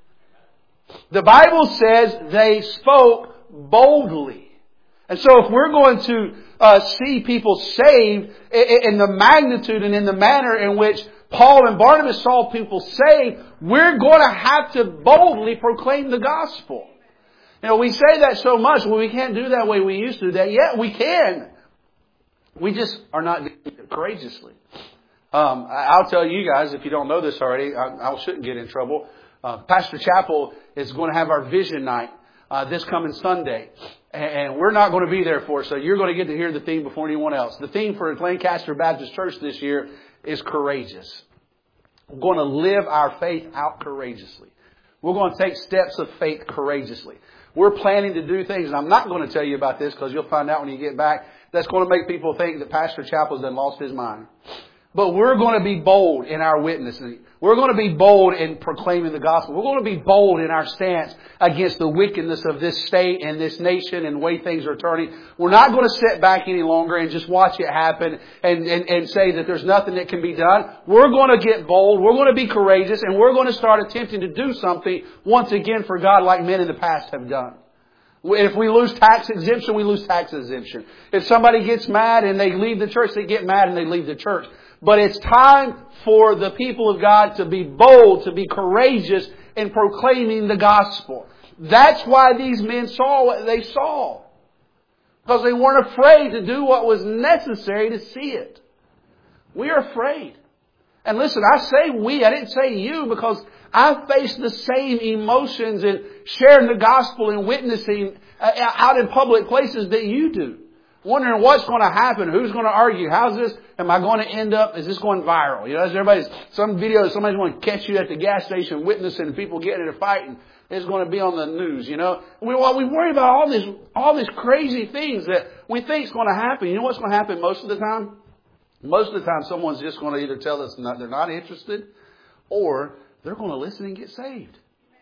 The Bible says they spoke boldly. And so if we're going to see people saved in the magnitude and in the manner in which Paul and Barnabas saw people saved, we're going to have to boldly proclaim the gospel. You know, we say that so much. Well, we can't do that the way we used to do that. Yeah, we can. We just are not doing it courageously. I'll tell you guys, if you don't know this already, I shouldn't get in trouble. Pastor Chappell is going to have our vision night this coming Sunday. And we're not going to be there for it, so you're going to get to hear the theme before anyone else. The theme for Lancaster Baptist Church this year is courageous. We're going to live our faith out courageously. We're going to take steps of faith courageously. We're planning to do things, and I'm not going to tell you about this because you'll find out when you get back. That's going to make people think that Pastor Chappell's done lost his mind. But we're going to be bold in our witnessing. We're going to be bold in proclaiming the gospel. We're going to be bold in our stance against the wickedness of this state and this nation and the way things are turning. We're not going to sit back any longer and just watch it happen and say that there's nothing that can be done. We're going to get bold. We're going to be courageous, and we're going to start attempting to do something once again for God like men in the past have done. If we lose tax exemption, we lose tax exemption. If somebody gets mad and they leave the church, they get mad and they leave the church. But it's time for the people of God to be bold, to be courageous in proclaiming the gospel. That's why these men saw what they saw. Because they weren't afraid to do what was necessary to see it. We are afraid. And listen, I say we, I didn't say you, because I face the same emotions in sharing the gospel and witnessing out in public places that you do. Wondering what's going to happen, who's going to argue, how's this, am I going to end up, is this going viral? You know, some video, somebody's going to catch you at the gas station witnessing people getting in a fight and it's going to be on the news, you know. We worry about all these crazy things that we think is going to happen. You know what's going to happen most of the time? Most of the time someone's just going to either tell us they're not interested or they're going to listen and get saved.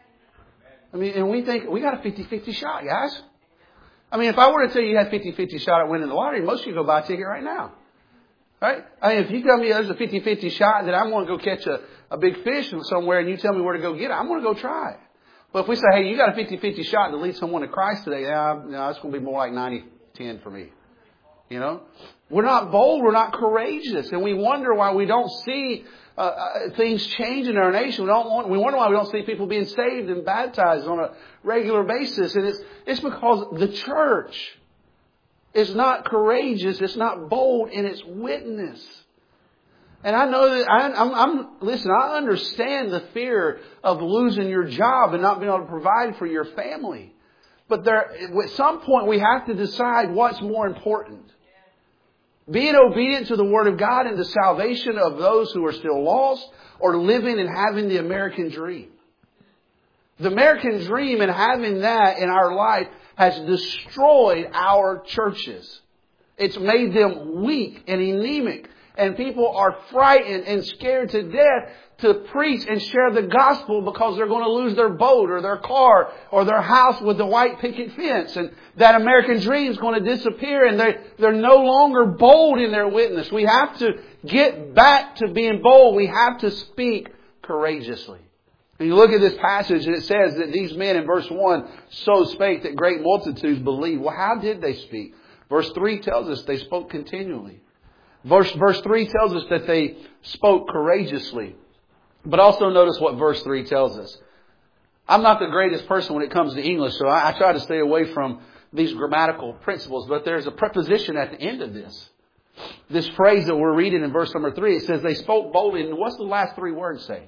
I mean, and we think, we got a 50-50 shot, guys. I mean, if I were to tell you you had a 50-50 shot at winning the lottery, most of you go buy a ticket right now. Right? I mean, if you tell me there's a 50-50 shot that I'm going to go catch a big fish somewhere and you tell me where to go get it, I'm going to go try it. But if we say, hey, you got a 50-50 shot to lead someone to Christ today, no, it's going to be more like 90-10 for me. You know? We're not bold, we're not courageous, and we wonder why we don't see things change in our nation. We wonder why we don't see people being saved and baptized on a regular basis. And it's because the church is not courageous, it's not bold in its witness. And I know that listen, I understand the fear of losing your job and not being able to provide for your family. But at some point we have to decide what's more important. Being obedient to the Word of God and the salvation of those who are still lost, or living and having the American dream. The American dream and having that in our life has destroyed our churches. It's made them weak and anemic. And people are frightened and scared to death to preach and share the gospel because they're going to lose their boat or their car or their house with the white picket fence. And that American dream is going to disappear and they're no longer bold in their witness. We have to get back to being bold. We have to speak courageously. And you look at this passage and it says that these men in verse 1 so spake that great multitudes believed. Well, how did they speak? Verse 3 tells us they spoke continually. Verse 3 tells us that they spoke courageously. But also notice what verse 3 tells us. I'm not the greatest person when it comes to English, so I try to stay away from these grammatical principles. But there's a preposition at the end of this. This phrase that we're reading in verse number 3, it says they spoke boldly. And what's the last three words say?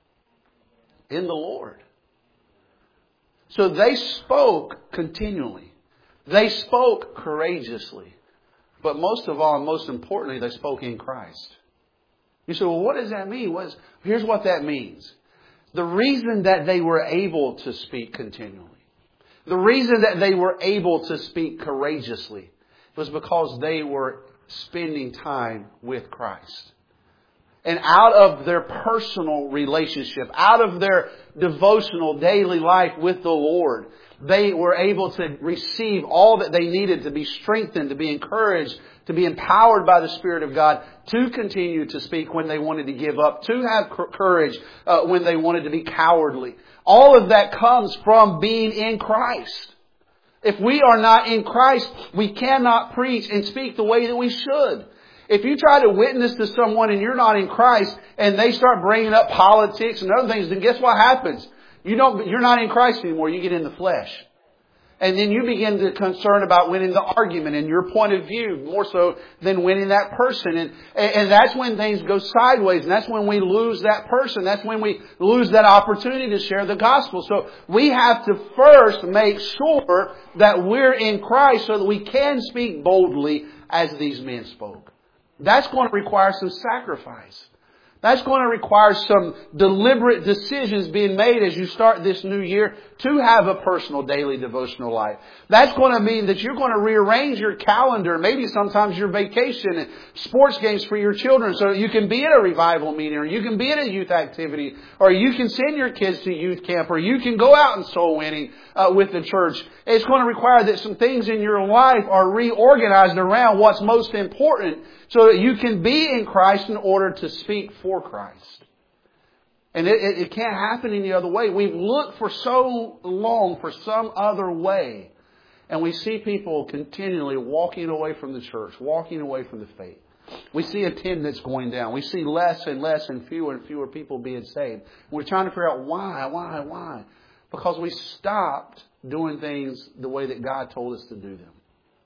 In the Lord. So they spoke continually. They spoke courageously. But most of all, and most importantly, they spoke in Christ. You say, well, what does that mean? Here's what that means. The reason that they were able to speak continually, the reason that they were able to speak courageously was because they were spending time with Christ. And out of their personal relationship, out of their devotional daily life with the Lord, they were able to receive all that they needed to be strengthened, to be encouraged, to be empowered by the Spirit of God, to continue to speak when they wanted to give up, to have courage when they wanted to be cowardly. All of that comes from being in Christ. If we are not in Christ, we cannot preach and speak the way that we should. If you try to witness to someone and you're not in Christ and they start bringing up politics and other things, then guess what happens? You're not in Christ anymore. You get in the flesh. And then you begin to concern about winning the argument and your point of view more so than winning that person. And that's when things go sideways. And that's when we lose that person. That's when we lose that opportunity to share the gospel. So we have to first make sure that we're in Christ so that we can speak boldly as these men spoke. That's going to require some sacrifice. That's going to require some deliberate decisions being made as you start this new year to have a personal daily devotional life. That's going to mean that you're going to rearrange your calendar, maybe sometimes your vacation and sports games for your children so that you can be at a revival meeting or you can be at a youth activity or you can send your kids to youth camp or you can go out and soul winning with the church. It's going to require that some things in your life are reorganized around what's most important so that you can be in Christ in order to speak for Christ. And it can't happen any other way. We've looked for so long for some other way. And we see people continually walking away from the church, walking away from the faith. We see attendance going down. We see less and less and fewer people being saved. We're trying to figure out why. Because we stopped doing things the way that God told us to do them.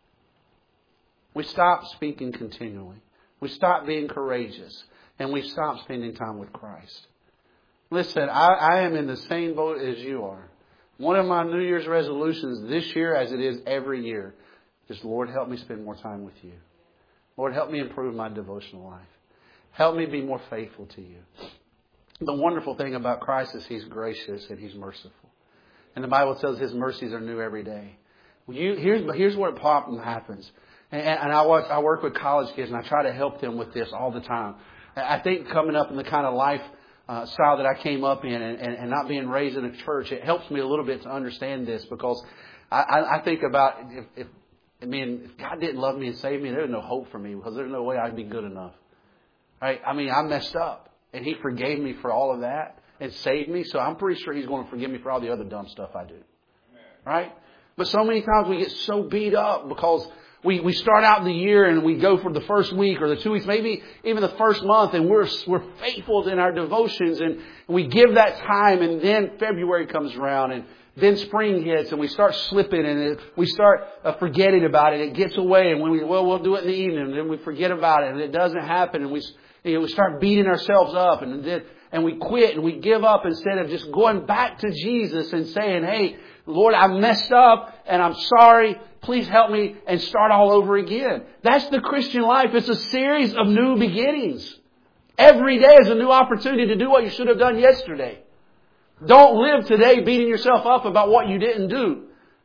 We stopped speaking continually. We stopped being courageous. And we stopped spending time with Christ. Listen, I am in the same boat as you are. One of my New Year's resolutions this year, as it is every year, is, Lord, help me spend more time with you. Lord, help me improve my devotional life. Help me be more faithful to you. The wonderful thing about Christ is He's gracious and He's merciful. And the Bible tells His mercies are new every day. Here's where the problem happens. And I work with college kids, and I try to help them with this all the time. I think coming up in the kind of life style that I came up in and not being raised in a church, it helps me a little bit to understand this, because I think about if God didn't love me and save me, there's no hope for me, because there's no way I'd be good enough. Right? I mean, I messed up, and He forgave me for all of that and saved me, so I'm pretty sure He's going to forgive me for all the other dumb stuff I do. Right? But so many times we get so beat up because we start out the year and we go for the first week or the 2 weeks, maybe even the first month, and we're faithful in our devotions, and we give that time, and then February comes around, and then spring hits, and we start slipping, and we start forgetting about it. It gets away, and we'll do it in the evening, and then we forget about it, and it doesn't happen, and we start beating ourselves up, and we quit, and we give up instead of just going back to Jesus and saying, hey, Lord, I messed up, and I'm sorry. Please help me, and start all over again. That's the Christian life. It's a series of new beginnings. Every day is a new opportunity to do what you should have done yesterday. Don't live today beating yourself up about what you didn't do.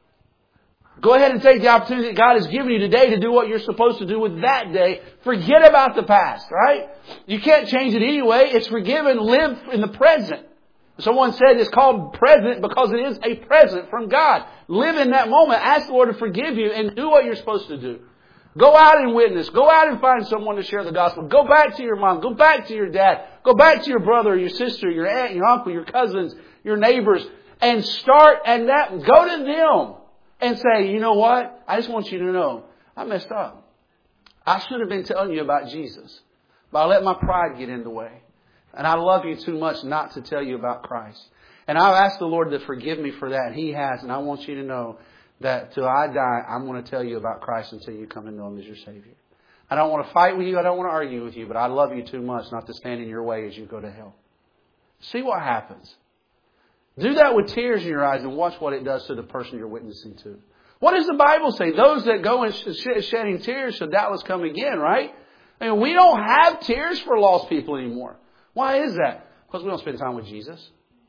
Go ahead and take the opportunity that God has given you today to do what you're supposed to do with that day. Forget about the past, right? You can't change it anyway. It's forgiven. Live in the present. Someone said it's called present because it is a present from God. Live in that moment. Ask the Lord to forgive you and do what you're supposed to do. Go out and witness. Go out and find someone to share the gospel. Go back to your mom. Go back to your dad. Go back to your brother, your sister, your aunt, your uncle, your cousins, your neighbors, and go to them and say, you know what? I just want you to know I messed up. I should have been telling you about Jesus, but I let my pride get in the way. And I love you too much not to tell you about Christ. And I've asked the Lord to forgive me for that. And He has. And I want you to know that till I die, I'm going to tell you about Christ until you come to know Him as your Savior. I don't want to fight with you. I don't want to argue with you. But I love you too much not to stand in your way as you go to hell. See what happens. Do that with tears in your eyes and watch what it does to the person you're witnessing to. What does the Bible say? Those that go and shedding tears shall doubtless come again, right? I mean, we don't have tears for lost people anymore. Why is that? Because we don't spend time with Jesus.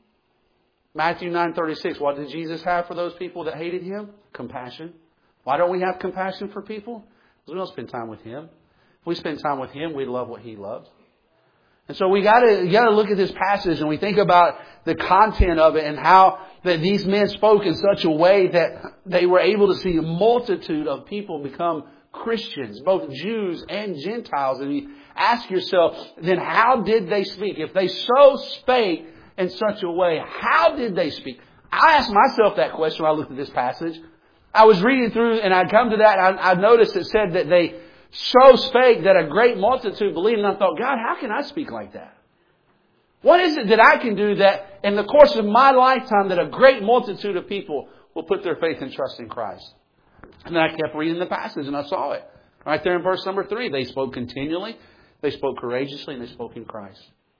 Matthew 9:36. What did Jesus have for those people that hated Him? Compassion. Why don't we have compassion for people? Because we don't spend time with Him. If we spend time with Him, we love what He loves. And so we gotta look at this passage and we think about the content of it and how that these men spoke in such a way that they were able to see a multitude of people become Christians, both Jews and Gentiles. And you ask yourself, then how did they speak? If they so spake in such a way, how did they speak? I asked myself that question when I looked at this passage. I was reading through and I'd come to that and I noticed it said that they so spake that a great multitude believed. And I thought, God, how can I speak like that? What is it that I can do that in the course of my lifetime that a great multitude of people will put their faith and trust in Christ? And then I kept reading the passage and I saw it. Right there in verse number 3. They spoke continually, they spoke courageously, and they spoke in Christ.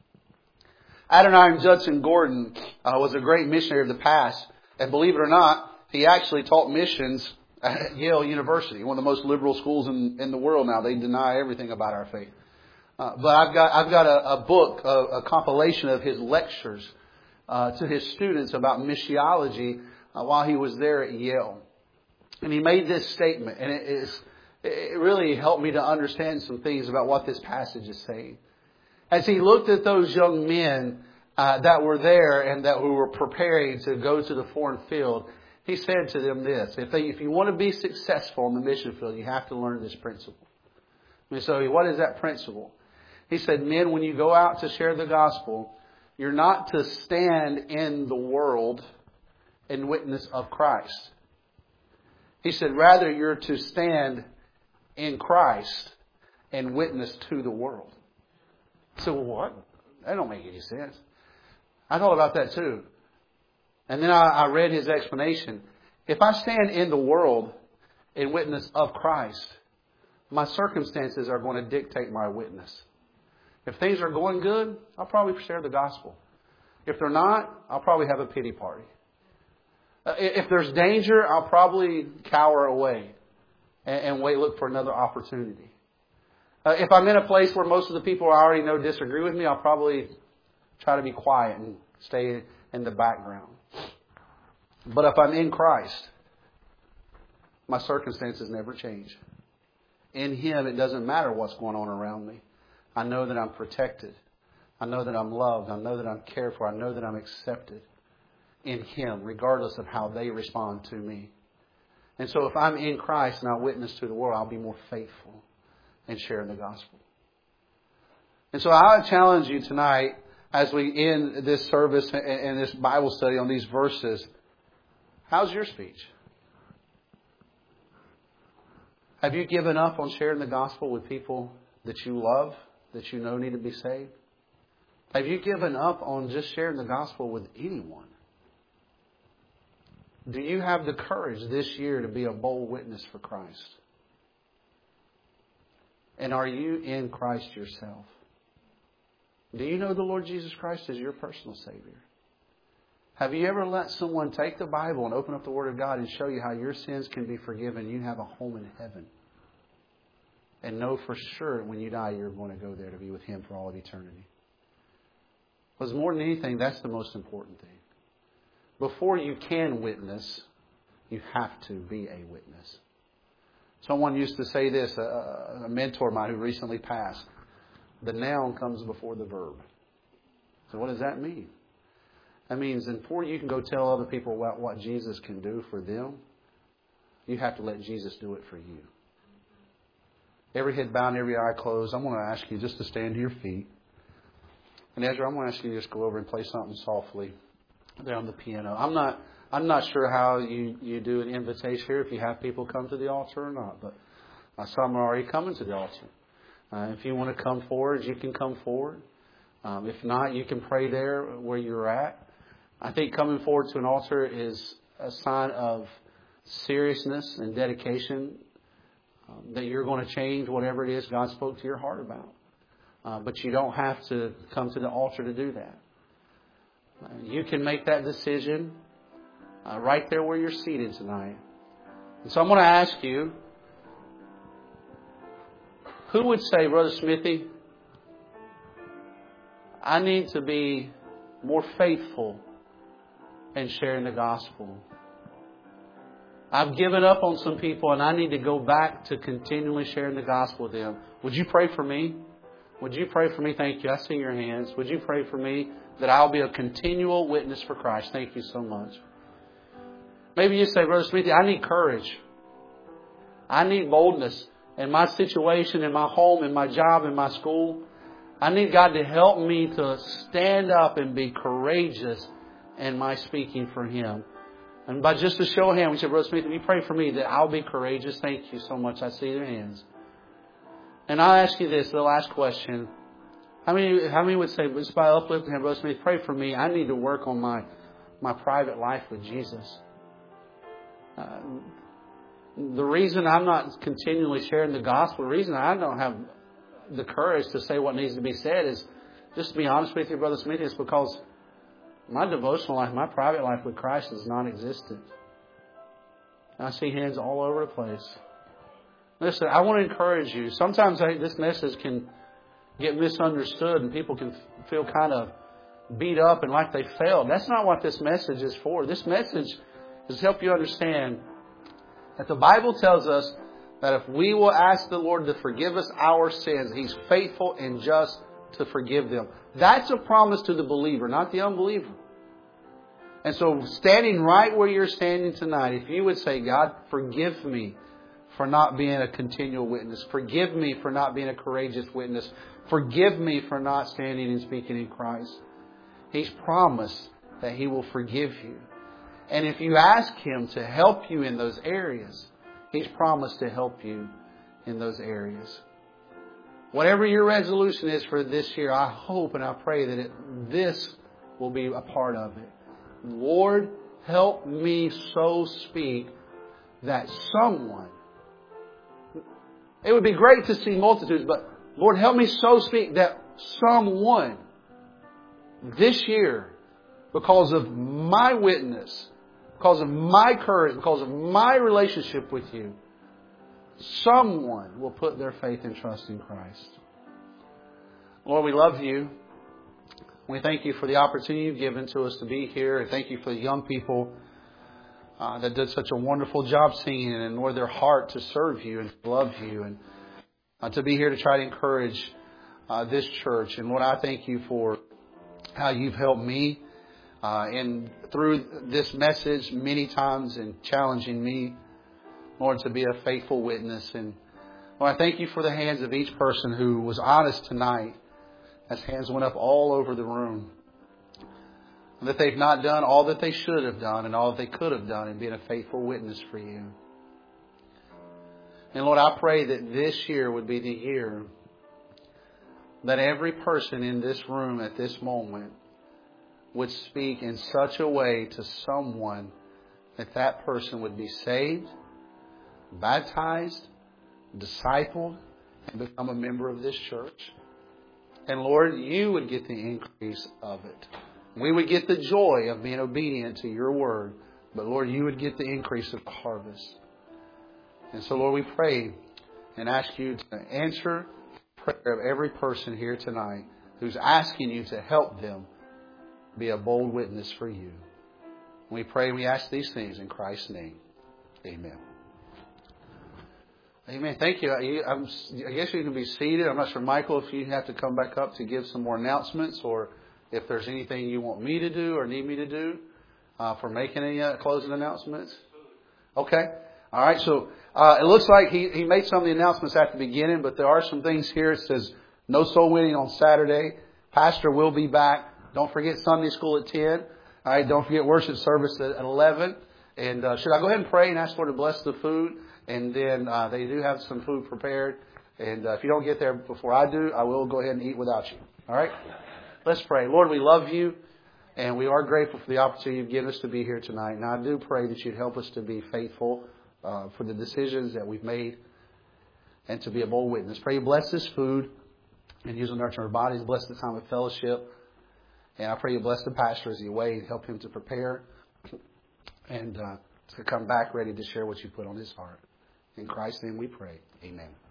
Adoniram Judson Gordon was a great missionary of the past. And believe it or not, he actually taught missions at Yale University, one of the most liberal schools in the world now. They deny everything about our faith. But I've got a book, a compilation of his lectures to his students about missiology while he was there at Yale. And he made this statement, and it really helped me to understand some things about what this passage is saying. As he looked at those young men that were there and that were preparing to go to the foreign field, he said to them this: if you want to be successful in the mission field, you have to learn this principle. And so what is that principle? He said, men, when you go out to share the gospel, you're not to stand in the world and witness of Christ. He said, rather, you're to stand in Christ and witness to the world. So what? That don't make any sense. I thought about that too. And then I read his explanation. If I stand in the world in witness of Christ, my circumstances are going to dictate my witness. If things are going good, I'll probably share the gospel. If they're not, I'll probably have a pity party. If there's danger, I'll probably cower away and wait, look for another opportunity. If I'm in a place where most of the people I already know disagree with me, I'll probably try to be quiet and stay in the background. But if I'm in Christ, my circumstances never change. In Him, it doesn't matter what's going on around me. I know that I'm protected. I know that I'm loved. I know that I'm cared for. I know that I'm accepted in Him, regardless of how they respond to me. And so if I'm in Christ and I witness to the world, I'll be more faithful in sharing the gospel. And so I challenge you tonight, as we end this service and this Bible study on these verses, how's your speech? Have you given up on sharing the gospel with people that you love, that you know need to be saved? Have you given up on just sharing the gospel with anyone? Do you have the courage this year to be a bold witness for Christ? And are you in Christ yourself? Do you know the Lord Jesus Christ as your personal Savior? Have you ever let someone take the Bible and open up the Word of God and show you how your sins can be forgiven? You have a home in heaven. And know for sure when you die, you're going to go there to be with Him for all of eternity. Because more than anything, that's the most important thing. Before you can witness, you have to be a witness. Someone used to say this, a mentor of mine who recently passed. The noun comes before the verb. So what does that mean? That means before you can go tell other people about what Jesus can do for them, you have to let Jesus do it for you. Every head bowed and every eye closed. I'm going to ask you just to stand to your feet. And Ezra, I'm going to ask you to just go over and play something softly there on the piano. I'm not sure how you do an invitation here, if you have people come to the altar or not. But some are already coming to the altar. If you want to come forward, you can come forward. If not, you can pray there where you're at. I think coming forward to an altar is a sign of seriousness and dedication that you're going to change whatever it is God spoke to your heart about. But you don't have to come to the altar to do that. You can make that decision right there where you're seated tonight. And so I'm going to ask you, who would say, Brother Smithy, I need to be more faithful in sharing the gospel. I've given up on some people and I need to go back to continually sharing the gospel with them. Would you pray for me? Would you pray for me? Thank you. I see your hands. Would you pray for me that I'll be a continual witness for Christ? Thank you so much. Maybe you say, Brother Smithy, I need courage. I need boldness in my situation, in my home, in my job, in my school. I need God to help me to stand up and be courageous in my speaking for Him. And by just a show of hands, we said, Brother Smith, will you pray for me that I'll be courageous? Thank you so much. I see your hands. And I'll ask you this, the last question. How many would say, just by uplifting hand, Brother Smith, pray for me. I need to work on my private life with Jesus. The reason I'm not continually sharing the gospel, the reason I don't have the courage to say what needs to be said is, just to be honest with you, Brother Smith, it's because my devotional life, my private life with Christ is non-existent. I see hands all over the place. Listen, I want to encourage you. Sometimes this message can get misunderstood and people can feel kind of beat up and like they failed. That's not what this message is for. This message is to help you understand that the Bible tells us that if we will ask the Lord to forgive us our sins, He's faithful and just to forgive them. That's a promise to the believer, not the unbeliever. And so standing right where you're standing tonight, if you would say, God, forgive me for not being a continual witness. Forgive me for not being a courageous witness. Forgive me for not standing and speaking in Christ. He's promised that He will forgive you. And if you ask Him to help you in those areas, He's promised to help you in those areas. Whatever your resolution is for this year, I hope and I pray that this will be a part of it. Lord, help me so speak that someone, it would be great to see multitudes, but Lord, help me so speak that someone this year, because of my witness, because of my courage, because of my relationship with you, someone will put their faith and trust in Christ. Lord, we love you. We thank you for the opportunity you've given to us to be here. And thank you for the young people that did such a wonderful job singing, and Lord, their heart to serve you and to love you, and to be here to try to encourage this church. And Lord, I thank you for how you've helped me and through this message many times and challenging me, Lord, to be a faithful witness. And Lord, I thank you for the hands of each person who was honest tonight, as hands went up all over the room, that they've not done all that they should have done and all that they could have done in being a faithful witness for you. And Lord, I pray that this year would be the year that every person in this room at this moment would speak in such a way to someone that that person would be saved, baptized, discipled, and become a member of this church. And Lord, you would get the increase of it. We would get the joy of being obedient to your word. But Lord, you would get the increase of the harvest. And so Lord, we pray and ask you to answer the prayer of every person here tonight who's asking you to help them be a bold witness for you. We pray and we ask these things in Christ's name. Amen. Amen. Thank you. I guess you can be seated. I'm not sure, Michael, if you have to come back up to give some more announcements, or if there's anything you want me to do or need me to do for making any closing announcements. Okay. All right. So it looks like he made some of the announcements at the beginning, but there are some things here. It says no soul winning on Saturday. Pastor will be back. Don't forget Sunday school at 10. All right. Don't forget worship service at 11. And should I go ahead and pray and ask Lord to bless the food? And then they do have some food prepared. And if you don't get there before I do, I will go ahead and eat without you. All right? Let's pray. Lord, we love you. And we are grateful for the opportunity you've given us to be here tonight. And I do pray that you'd help us to be faithful for the decisions that we've made and to be a bold witness. Pray you bless this food and use it to nurture our bodies. Bless the time of fellowship. And I pray you bless the pastor as he away and help him to prepare and to come back ready to share what you put on his heart. In Christ's name we pray. Amen.